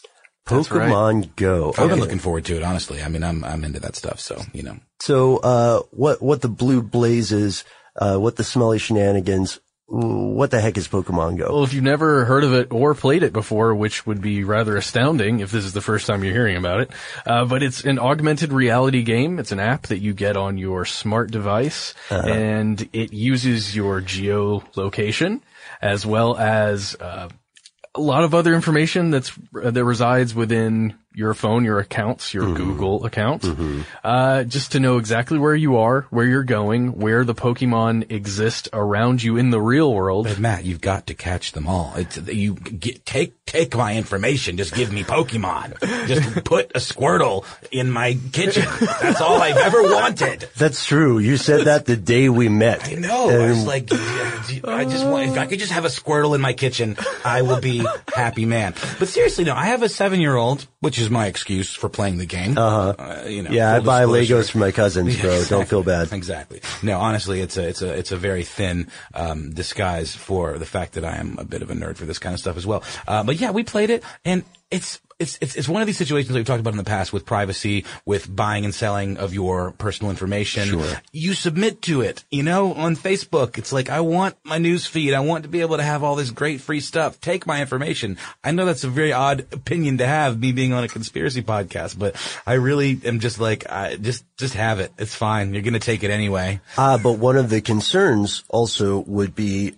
Pokemon right. Go. I've okay. been looking forward to it, honestly. I mean, I'm I'm into that stuff, so, you know. So, uh, what what the blue blazes, uh, what the smelly shenanigans, what the heck is Pokemon Go? Well, if you've never heard of it or played it before, which would be rather astounding if this is the first time you're hearing about it, uh, but it's an augmented reality game. It's an app that you get on your smart device, uh-huh. and it uses your geolocation as well as uh, a lot of other information that's uh, that resides within your phone, your accounts, your mm-hmm. Google account, mm-hmm. uh, just to know exactly where you are, where you're going, where the Pokemon exist around you in the real world. But Matt, you've got to catch them all. It's, you get, take, take my information. Just give me Pokemon. Just put a Squirtle in my kitchen. That's all I've ever wanted. That's true. You said that the day we met. I know. And I was like, I just want, if I could just have a Squirtle in my kitchen, I will be happy man. But seriously, no, I have a seven-year-old, which is my excuse for playing the game. Uh-huh. Uh, you know, yeah, I buy Legos for my cousins, bro. Yeah, exactly. Don't feel bad. Exactly. No, honestly, it's a, it's a, it's a very thin, um, disguise for the fact that I am a bit of a nerd for this kind of stuff as well. Uh, but yeah, we played it, and it's, It's, it's, it's one of these situations that we've talked about in the past with privacy, with buying and selling of your personal information. Sure. You submit to it, you know, on Facebook. It's like, I want my news feed. I want to be able to have all this great free stuff. Take my information. I know that's a very odd opinion to have, me being on a conspiracy podcast, but I really am just like, I just, just have it. It's fine. You're going to take it anyway. Ah, uh, but one of the concerns also would be,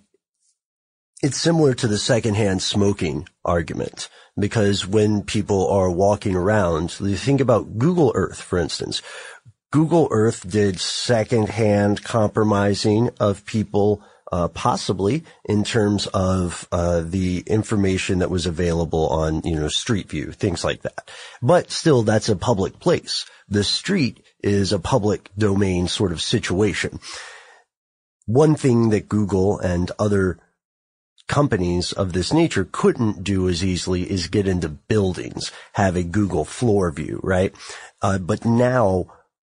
it's similar to the secondhand smoking argument. Because when people are walking around, you think about Google Earth, for instance. Google Earth did secondhand compromising of people, uh, possibly in terms of, uh, the information that was available on, you know, Street View, things like that. But still, that's a public place. The street is a public domain sort of situation. One thing that Google and other companies of this nature couldn't do as easily is get into buildings, have a Google floor view, right? Uh, but now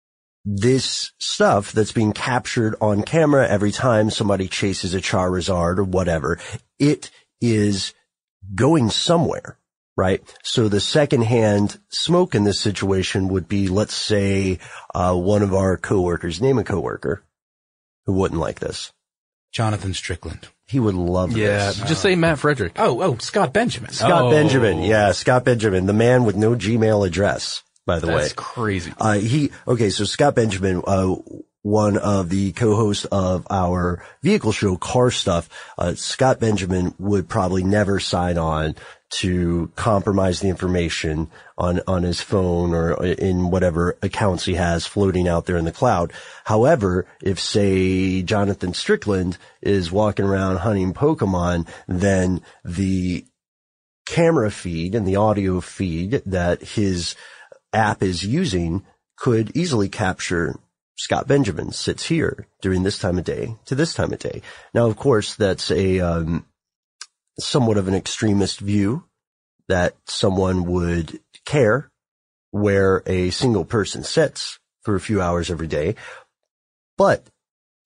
this stuff that's being captured on camera every time somebody chases a Charizard or whatever, it is going somewhere, right? So the secondhand smoke in this situation would be, let's say, uh, one of our coworkers, name a coworker who wouldn't like this. Jonathan Strickland. He would love yeah, this. Yeah, just say Matt Frederick. Oh, oh, Scott Benjamin. Scott oh. Benjamin. Yeah, Scott Benjamin, the man with no Gmail address, by the That's way. That's crazy. Uh, he, okay, so Scott Benjamin, uh, one of the co-hosts of our vehicle show, Car Stuff, uh, Scott Benjamin would probably never sign on to compromise the information on, on his phone or in whatever accounts he has floating out there in the cloud. However, if say Jonathan Strickland is walking around hunting Pokemon, then the camera feed and the audio feed that his app is using could easily capture Scott Benjamin sits here during this time of day to this time of day. Now, of course, that's a, um, somewhat of an extremist view that someone would care where a single person sits for a few hours every day. But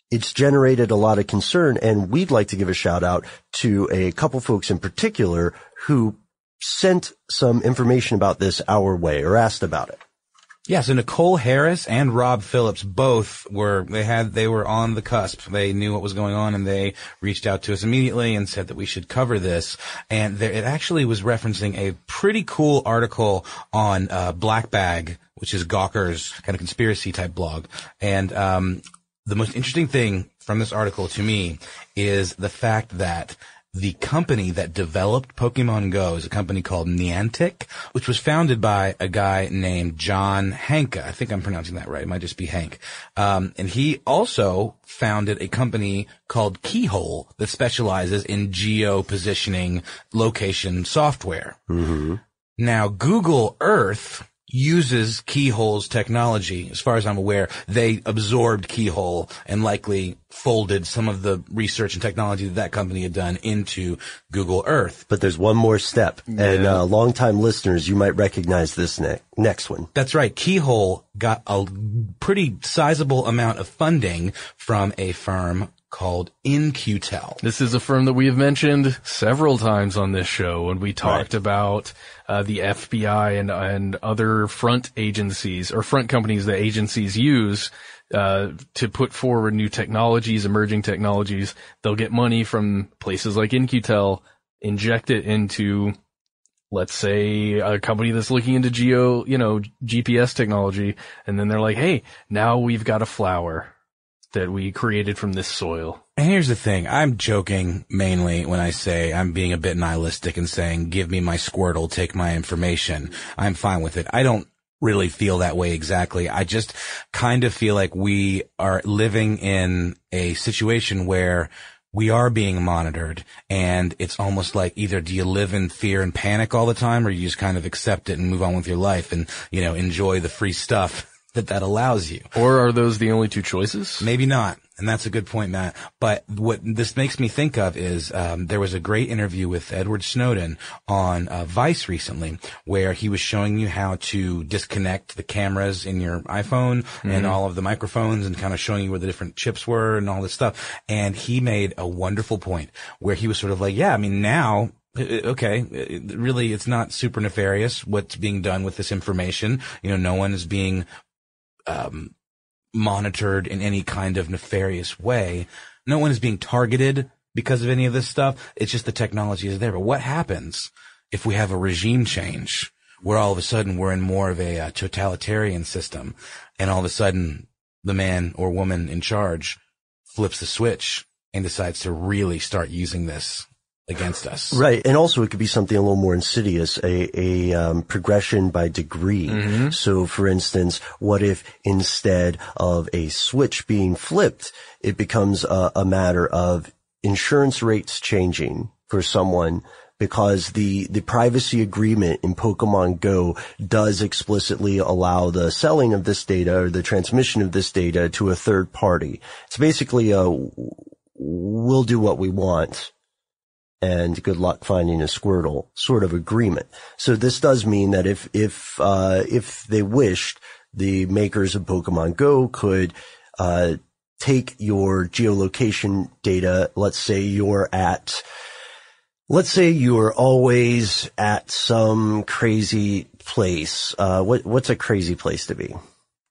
it's generated a lot of concern, and we'd like to give a shout out to a couple folks in particular who sent some information about this our way or asked about it. Yeah, so Nicole Harris and Rob Phillips both were, they had, they were on the cusp. They knew what was going on, and they reached out to us immediately and said that we should cover this. And there, it actually was referencing a pretty cool article on, uh, Black Bag, which is Gawker's kind of conspiracy type blog. And, um, the most interesting thing from this article to me is the fact that the company that developed Pokemon Go is a company called Niantic, which was founded by a guy named John Hanka. I think I'm pronouncing that right. It might just be Hank. Um, and he also founded a company called Keyhole that specializes in geo-positioning location software. Mm-hmm. Now, Google Earth uses Keyhole's technology. As far as I'm aware, they absorbed Keyhole and likely folded some of the research and technology that that company had done into Google Earth. But there's one more step, yeah. and uh, longtime listeners, you might recognize this ne- next one. That's right. Keyhole got a pretty sizable amount of funding from a firm called In-Q-Tel. This is a firm that we have mentioned several times on this show when we talked right. about uh, the F B I and and other front agencies or front companies that agencies use uh to put forward new technologies, emerging technologies. They'll get money from places like In-Q-Tel, inject it into, let's say, a company that's looking into geo, you know, G P S technology, and then they're like, hey, now we've got a flower that we created from this soil. And here's the thing. I'm joking mainly when I say I'm being a bit nihilistic and saying, give me my Squirtle, take my information. I'm fine with it. I don't really feel that way exactly. I just kind of feel like we are living in a situation where we are being monitored, and it's almost like either do you live in fear and panic all the time, or you just kind of accept it and move on with your life and, you know, enjoy the free stuff that that allows you. Or are those the only two choices? Maybe not. And that's a good point, Matt. But what this makes me think of is, um, there was a great interview with Edward Snowden on uh, Vice recently, where he was showing you how to disconnect the cameras in your iPhone mm-hmm. and all of the microphones, and kind of showing you where the different chips were and all this stuff. And he made a wonderful point where he was sort of like, yeah, I mean, now, okay, really, it's not super nefarious what's being done with this information. You know, no one is being um monitored in any kind of nefarious way. No one is being targeted because of any of this stuff. It's just the technology is there. But what happens if we have a regime change where all of a sudden we're in more of a uh, totalitarian system, and all of a sudden the man or woman in charge flips the switch and decides to really start using this against us? Right. And also it could be something a little more insidious, a, a, um, progression by degree. Mm-hmm. So for instance, what if instead of a switch being flipped, it becomes a, a matter of insurance rates changing for someone because the, the privacy agreement in Pokemon Go does explicitly allow the selling of this data or the transmission of this data to a third party. It's basically a, we'll do what we want, and good luck finding a Squirtle sort of agreement. So this does mean that if, if, uh, if they wished, the makers of Pokemon Go could, uh, take your geolocation data. Let's say you're at, let's say you're always at some crazy place. Uh, what, what's a crazy place to be?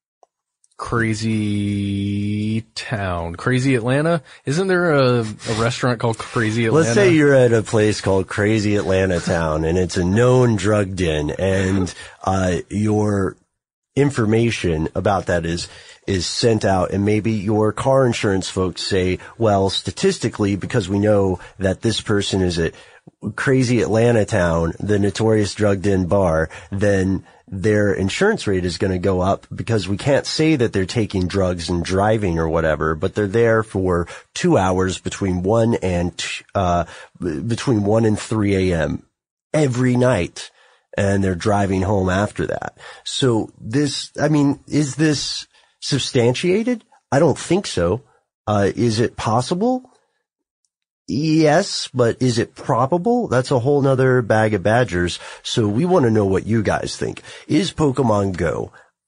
Crazy Town. Crazy Atlanta? Isn't there a, a restaurant called Crazy Atlanta? Let's say you're at a place called Crazy Atlanta Town, and it's a known drug den, and uh your information about that is is sent out, and maybe your car insurance folks say, well, statistically, because we know that this person is at Crazy Atlanta Town, the notorious drug den bar, then their insurance rate is going to go up because we can't say that they're taking drugs and driving or whatever, but they're there for two hours between one and, uh, between one and three a.m. every night. And they're driving home after that. So this, I mean, is this substantiated? I don't think so. Uh, is it possible? Yes, but is it probable? That's a whole nother bag of badgers. So we want to know what you guys think. Is Pokemon Go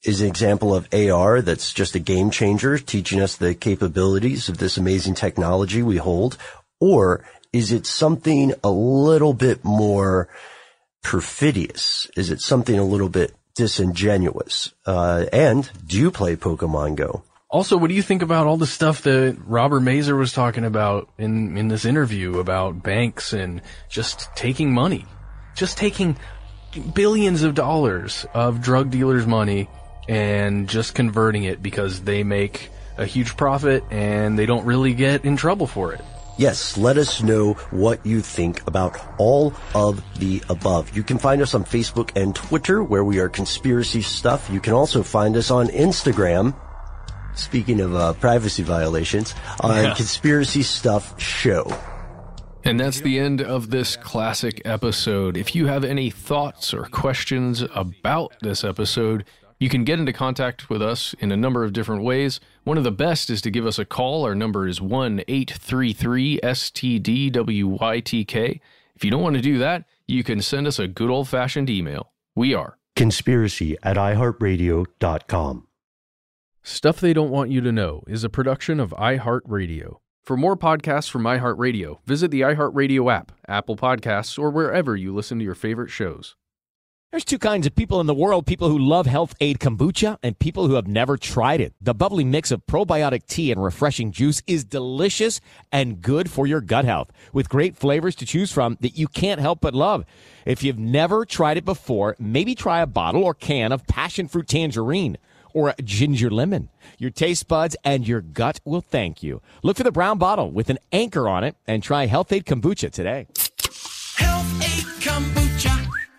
is an example of A R that's just a game changer, teaching us the capabilities of this amazing technology we hold? Or is it something a little bit more perfidious? Is it something a little bit disingenuous? Uh, and do you play Pokemon Go? Also, what do you think about all the stuff that Robert Mazur was talking about in, in this interview about banks and just taking money, just taking billions of dollars of drug dealers' money and just converting it because they make a huge profit and they don't really get in trouble for it? Yes, let us know what you think about all of the above. You can find us on Facebook and Twitter, where we are Conspiracy Stuff. You can also find us on Instagram, speaking of uh, privacy violations, on yeah. Conspiracy Stuff Show. And that's the end of this classic episode. If you have any thoughts or questions about this episode, you can get into contact with us in a number of different ways. One of the best is to give us a call. Our number is one eight three three S T D W Y T K. If you don't want to do that, you can send us a good old-fashioned email. We are conspiracy at i heart radio dot com. Stuff They Don't Want You to Know is a production of iHeartRadio. For more podcasts from iHeartRadio, visit the iHeartRadio app, Apple Podcasts, or wherever you listen to your favorite shows. There's two kinds of people in the world, people who love Health Aid Kombucha and people who have never tried it. The bubbly mix of probiotic tea and refreshing juice is delicious and good for your gut health, with great flavors to choose from that you can't help but love. If you've never tried it before, maybe try a bottle or can of passion fruit tangerine or ginger lemon. Your taste buds and your gut will thank you. Look for the brown bottle with an anchor on it and try Health Aid Kombucha today. Health Aid Kombucha.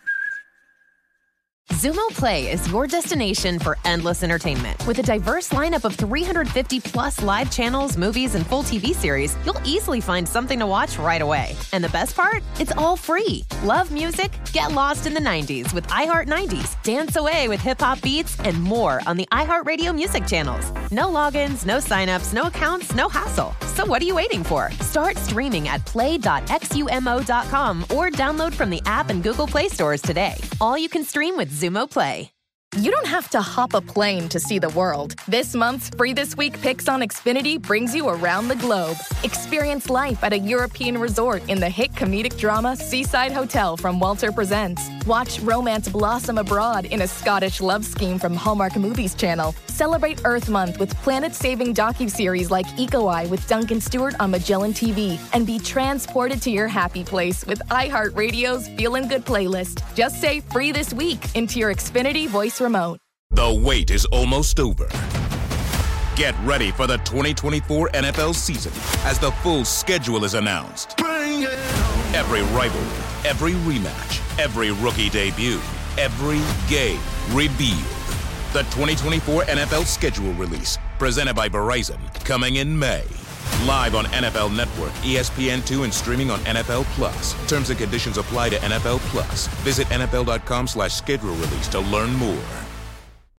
Zumo Play is your destination for endless entertainment. With a diverse lineup of three hundred fifty plus live channels, movies, and full T V series, you'll easily find something to watch right away. And the best part? It's all free. Love music? Get lost in the nineties with iHeart nineties. Dance away with hip-hop beats and more on the iHeartRadio music channels. No logins, no signups, no accounts, no hassle. So what are you waiting for? Start streaming at play dot xumo dot com or download from the app and Google Play stores today. All you can stream with Zumo Play. You don't have to hop a plane to see the world. This month's Free This Week Picks on Xfinity brings you around the globe. Experience life at a European resort in the hit comedic drama Seaside Hotel from Walter Presents. Watch romance blossom abroad in a Scottish love scheme from Hallmark Movies Channel. Celebrate Earth Month with planet-saving docuseries like Eco Eye with Duncan Stewart on Magellan T V. And be transported to your happy place with iHeartRadio's Feelin' Good playlist. Just say Free This Week into your Xfinity voice remote. The wait is almost over. Get ready for the twenty twenty-four N F L season as the full schedule is announced. Every rivalry, every rematch, every rookie debut, every game revealed. The twenty twenty-four N F L schedule release, presented by Verizon, coming in May. Live on N F L Network, E S P N two, and streaming on N F L Plus. Terms and conditions apply to N F L Plus. Visit N F L dot com slash schedule release to learn more.